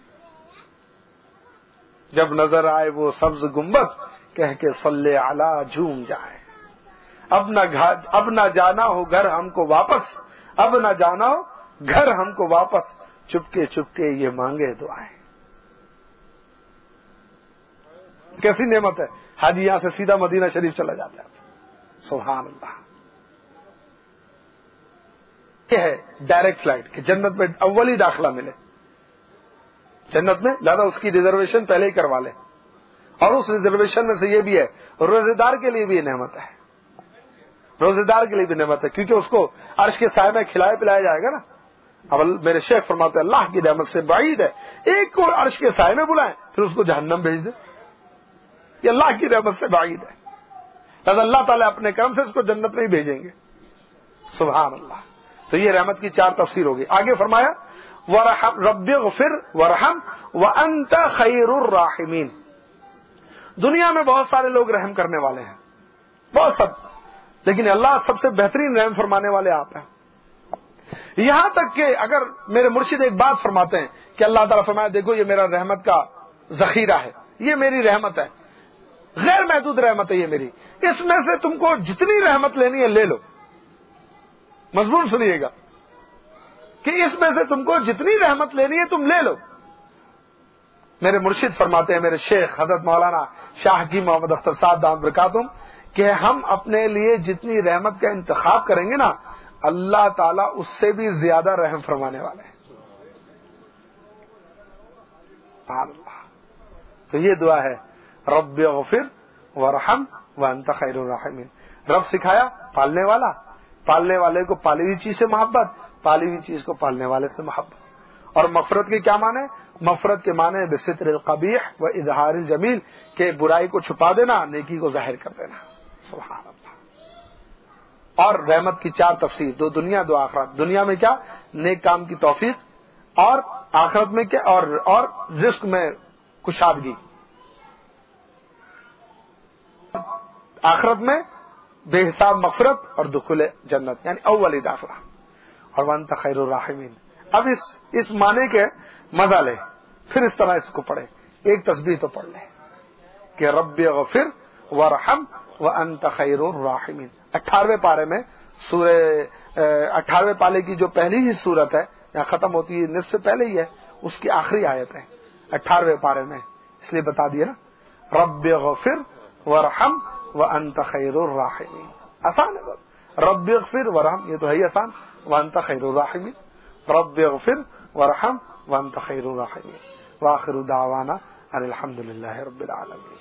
جب نظر آئے وہ سبز گنبد کہہ کے صلی علی جھوم جائے. اب نہ اب نہ جانا ہو گھر ہم کو واپس، اب نہ جانا ہو گھر ہم کو واپس، چپکے چپکے یہ مانگے دعائیں. کیسی نعمت ہے. حاجی یہاں سے سیدھا مدینہ شریف چلا جاتا ہے. سبحان اللہ. یہ ہے ڈائریکٹ فلائٹ کہ جنت میں اولی داخلہ ملے جنت میں، لہذا اس کی ریزرویشن پہلے ہی کروا لے. اور اس ریزرویشن میں سے یہ بھی ہے روزے دار کے لیے بھی یہ نعمت ہے، روزے دار کے لیے بھی نعمت ہے کیونکہ اس کو عرش کے سائے میں کھلایا پلایا جائے گا نا. اب میرے شیخ فرماتے ہیں اللہ کی رحمت سے بعید ہے ایک کو عرش کے سائے میں بلائیں پھر اس کو جہنم بھیج دیں. یہ اللہ کی رحمت سے بعید ہے. لہذا اللہ تعالیٰ اپنے کرم سے اس کو جنت میں ہی بھیجیں گے. سبحان اللہ. تو یہ رحمت کی چار تفسیر ہوگی. آگے فرمایا ورحم رب اغفر ورحم وانت خیر الراحمین. دنیا میں بہت سارے لوگ رحم کرنے والے ہیں، بہت سب، لیکن اللہ سب سے بہترین رحم فرمانے والے آپ ہیں. یہاں تک کہ اگر میرے مرشد ایک بات فرماتے ہیں کہ اللہ تعالیٰ فرمایا دیکھو یہ میرا رحمت کا ذخیرہ ہے، یہ میری رحمت ہے، غیر محدود رحمت ہے یہ میری، اس میں سے تم کو جتنی رحمت لینی ہے لے لو. مضمون سنیے گا کہ اس میں سے تم کو جتنی رحمت لینی ہے تم لے لو. میرے مرشد فرماتے ہیں میرے شیخ حضرت مولانا شاہ حکیم محمد اختر صاحب دامت برکاتہم کہ ہم اپنے لیے جتنی رحمت کا انتخاب کریں گے نا اللہ تعالیٰ اس سے بھی زیادہ رحم فرمانے والے ہیں. اللہ. تو یہ دعا ہے رب اغفر ورحم وانت خیر الراحمین. رب سکھایا پالنے والا، پالنے والے کو پالی ہوئی چیز سے محبت، پالی ہوئی چیز کو پالنے والے سے محبت۔ اور مغفرت کے کیا معنی؟ مغفرت کے معنی بستر القبیح و اظہار الجمیل، کہ برائی کو چھپا دینا، نیکی کو ظاہر کر دینا۔ سبحان اللہ۔ اور رحمت کی چار تفسیر، دو دنیا دو آخرت۔ دنیا میں کیا؟ نیک کام کی توفیق، اور آخرت میں کیا؟ اور اور رزق میں کشادگی۔ آخرت میں بے حساب مغفرت اور دخول جنت، یعنی اول داخلہ۔ اور وانت خیر الراحمین۔ اب اس اس معنی کے مزہ لے، پھر اس طرح اس کو پڑھے، ایک تسبیح تو پڑھ لے کہ رب اغفر وارحم وانت خیر الراحمین۔ اٹھارہویں پارے میں سورہ اٹھارہویں پارے کی جو پہلی ہی سورت ہے، یہاں ختم ہوتی ہے نصف سے پہلے ہی ہے، اس کی آخری آیت ہے اٹھارہویں پارے میں، اس لیے بتا دیا نا، رب اغفر وارحم وانت خیر الراحمین۔ آسان ہے بات، رب اغفر وارحم، یہ تو ہے ہی آسان، وانت خیر الراحمین، رب اغفر وارحم وانت خیر الراحمین، وآخر دعوانا ان الحمد للہ رب العالمین۔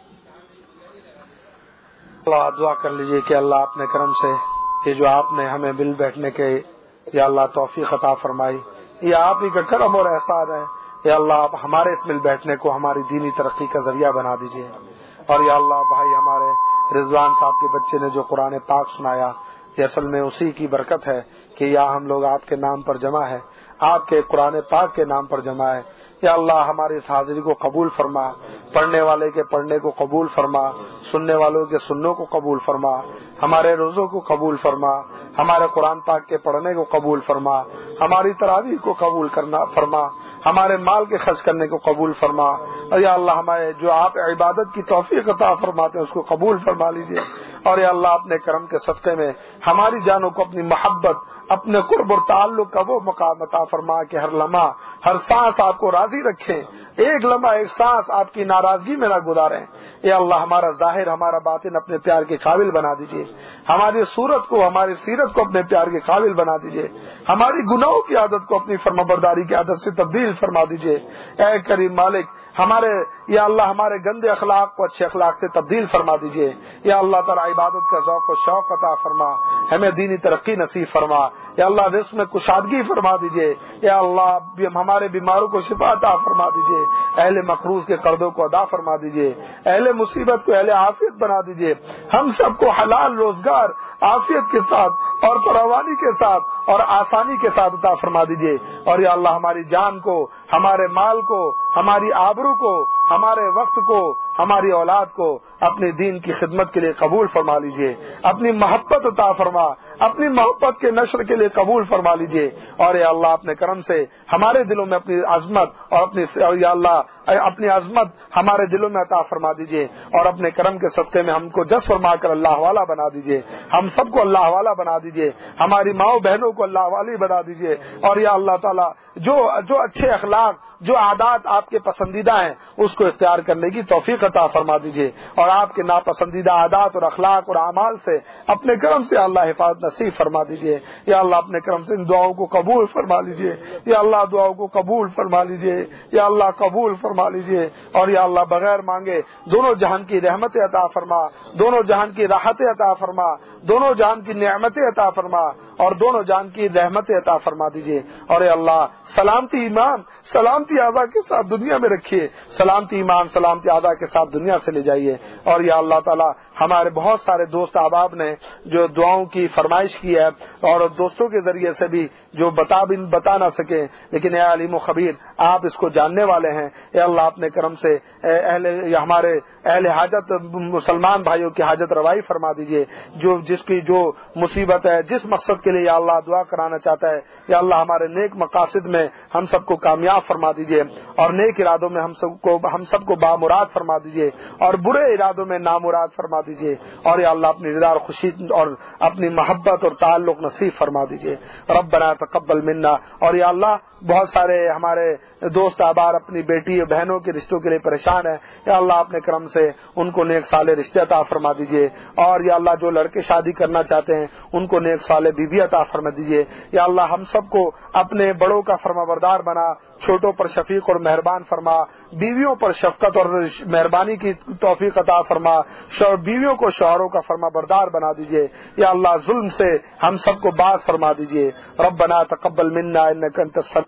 اللہ دعا کر لیجئے کہ اللہ اپنے کرم سے یہ جو آپ نے ہمیں مل بیٹھنے کے یا اللہ توفیق عطا فرمائی، یہ آپ ہی کا کرم اور احسان ہے۔ یا اللہ آپ ہمارے اس مل بیٹھنے کو ہماری دینی ترقی کا ذریعہ بنا دیجئے۔ اور یا اللہ بھائی ہمارے رضوان صاحب کے بچے نے جو قرآن پاک سنایا، یہ اصل میں اسی کی برکت ہے کہ یا ہم لوگ آپ کے نام پر جمع ہے، آپ کے قرآن پاک کے نام پر جمع ہے۔ یا اللہ ہماری اس حاضری کو قبول فرما، پڑھنے والے کے پڑھنے کو قبول فرما، سننے والوں کے سنوں کو قبول فرما، ہمارے روزوں کو قبول فرما، ہمارے قرآن پاک کے پڑھنے کو قبول فرما، ہماری تراویح کو قبول کرنا فرما، ہمارے مال کے خرچ کرنے کو قبول فرما۔ اور یا اللہ ہمارے جو آپ عبادت کی توفیق عطا فرماتے ہیں اس کو قبول فرما لیجئے۔ اور یا اللہ اپنے کرم کے صدقے میں ہماری جانوں کو اپنی محبت، اپنے قرب اور تعلق کا وہ مقام عطا فرما کہ ہر لمحہ ہر سانس آپ کو راضی رکھیں، ایک لمحہ ایک سانس آپ کی ناراضگی میں نہ گزاریں۔ اے اللہ ہمارا ظاہر ہمارا باطن اپنے پیار کے قابل بنا دیجئے، ہماری صورت کو ہماری سیرت کو اپنے پیار کے قابل بنا دیجئے، ہماری گناہوں کی عادت کو اپنی فرمانبرداری کی عادت سے تبدیل فرما دیجئے۔ اے کریم مالک ہمارے یا اللہ ہمارے گندے اخلاق کو اچھے اخلاق سے تبدیل فرما دیجئے۔ یا اللہ تعالی عبادت کا ذوق و شوق عطا فرما، ہمیں دینی ترقی نصیب فرما۔ یا اللہ رزق میں کشادگی فرما دیجئے۔ یا اللہ ہمارے بیماروں کو شفا عطا فرما دیجئے، اہل مقروض کے قرضوں کو ادا فرما دیجئے، اہل مصیبت کو اہل عافیت بنا دیجئے، ہم سب کو حلال روزگار عافیت کے ساتھ اور فراوانی کے ساتھ اور آسانی کے ساتھ عطا فرما دیجئے۔ اور یا اللہ ہماری جان کو، ہمارے مال کو، ہماری آبرو کو، ہمارے وقت کو، ہماری اولاد کو اپنے دین کی خدمت کے لیے قبول فرما لیجئے، اپنی محبت عطا فرما، اپنی محبت کے نشر کے لیے قبول فرما لیجئے۔ اور یا اللہ اپنے کرم سے ہمارے دلوں میں اپنی عظمت اور اپنی یا اللہ اپنی عظمت ہمارے دلوں میں عطا فرما دیجئے، اور اپنے کرم کے صدقے میں ہم کو جس فرما کر اللہ والا بنا دیجئے، ہم سب کو اللہ والا بنا دیجئے، ہماری ماؤں بہنوں کو اللہ والی بنا دیجئے۔ اور یا اللہ تعالی جو جو اچھے اخلاق، جو عادات آپ کے پسندیدہ ہیں اس کو اختیار کرنے کی توفیق عطا فرما دیجئے، اور آپ کے ناپسندیدہ عادات اور اخلاق اور اعمال سے اپنے کرم سے اللہ حفاظت نصیب فرما دیجئے۔ یا اللہ اپنے کرم سے ان دعاؤں کو قبول فرما لیجئے، یا اللہ دعاؤں کو قبول فرما لیجئے، یا اللہ قبول فرما لیجئے۔ اور یا اللہ بغیر مانگے دونوں جہان کی رحمت عطا فرما، دونوں جہان کی راحت عطا فرما، دونوں جہان کی نعمتیں عطا فرما، اور دونوں جہان کی رحمت عطا فرما دیجئے۔ اور اے اللہ سلامتی ایمان سلامتی اعضاء کے ساتھ دنیا میں رکھیے، سلامتی ایمان سلامتی اعضاء کے ساتھ دنیا سے لے جائیے۔ اور یا اللہ تعالی ہمارے بہت سارے دوست احباب نے جو دعاؤں کی فرمائش کی ہے، اور دوستوں کے ذریعے سے بھی جو بتا بھی بتا نہ سکے، لیکن اے علیم و خبیر آپ اس کو جاننے والے ہیں۔ اے اللہ اپنے کرم سے اہل ہمارے اہل حاجت مسلمان بھائیوں کی حاجت روائی فرما دیجئے، جو جس کی جو مصیبت ہے، جس مقصد کے لیے یا اللہ دعا کرانا چاہتا ہے، یا اللہ ہمارے نیک مقاصد میں ہم سب کو کامیاب فرما دیجئے، اور نیک ارادوں میں ہم سب کو ہم سب کو بامراد فرما دیجئے، اور برے ارادوں میں نامراد فرما دیجئے۔ اور یا اللہ اپنی رضا اور خوشی اور اپنی محبت اور تعلق نصیب فرما دیجئے۔ ربنا تقبل منا، اور یا اللہ بہت سارے ہمارے دوست احباب اپنی بیٹی اور بہنوں کے رشتوں کے لیے پریشان ہیں، یا اللہ اپنے کرم سے ان کو نیک صالح رشتے عطا فرما دیجیے، اور یا اللہ جو لڑکے شادی کرنا چاہتے ہیں ان کو نیک صالح بیوی عطا فرما دیجیے، یا اللہ ہم سب کو اپنے بڑوں کا فرما بردار بنا، چھوٹوں پر شفیق اور مہربان فرما، بیویوں پر شفقت اور مہربانی کی توفیق عطا فرما، بیویوں کو شوہروں کا فرما بردار بنا دیجیے، یا اللہ ظلم سے ہم سب کو باز فرما دیجیے۔ ربنا تقبل منا انک انت السمیع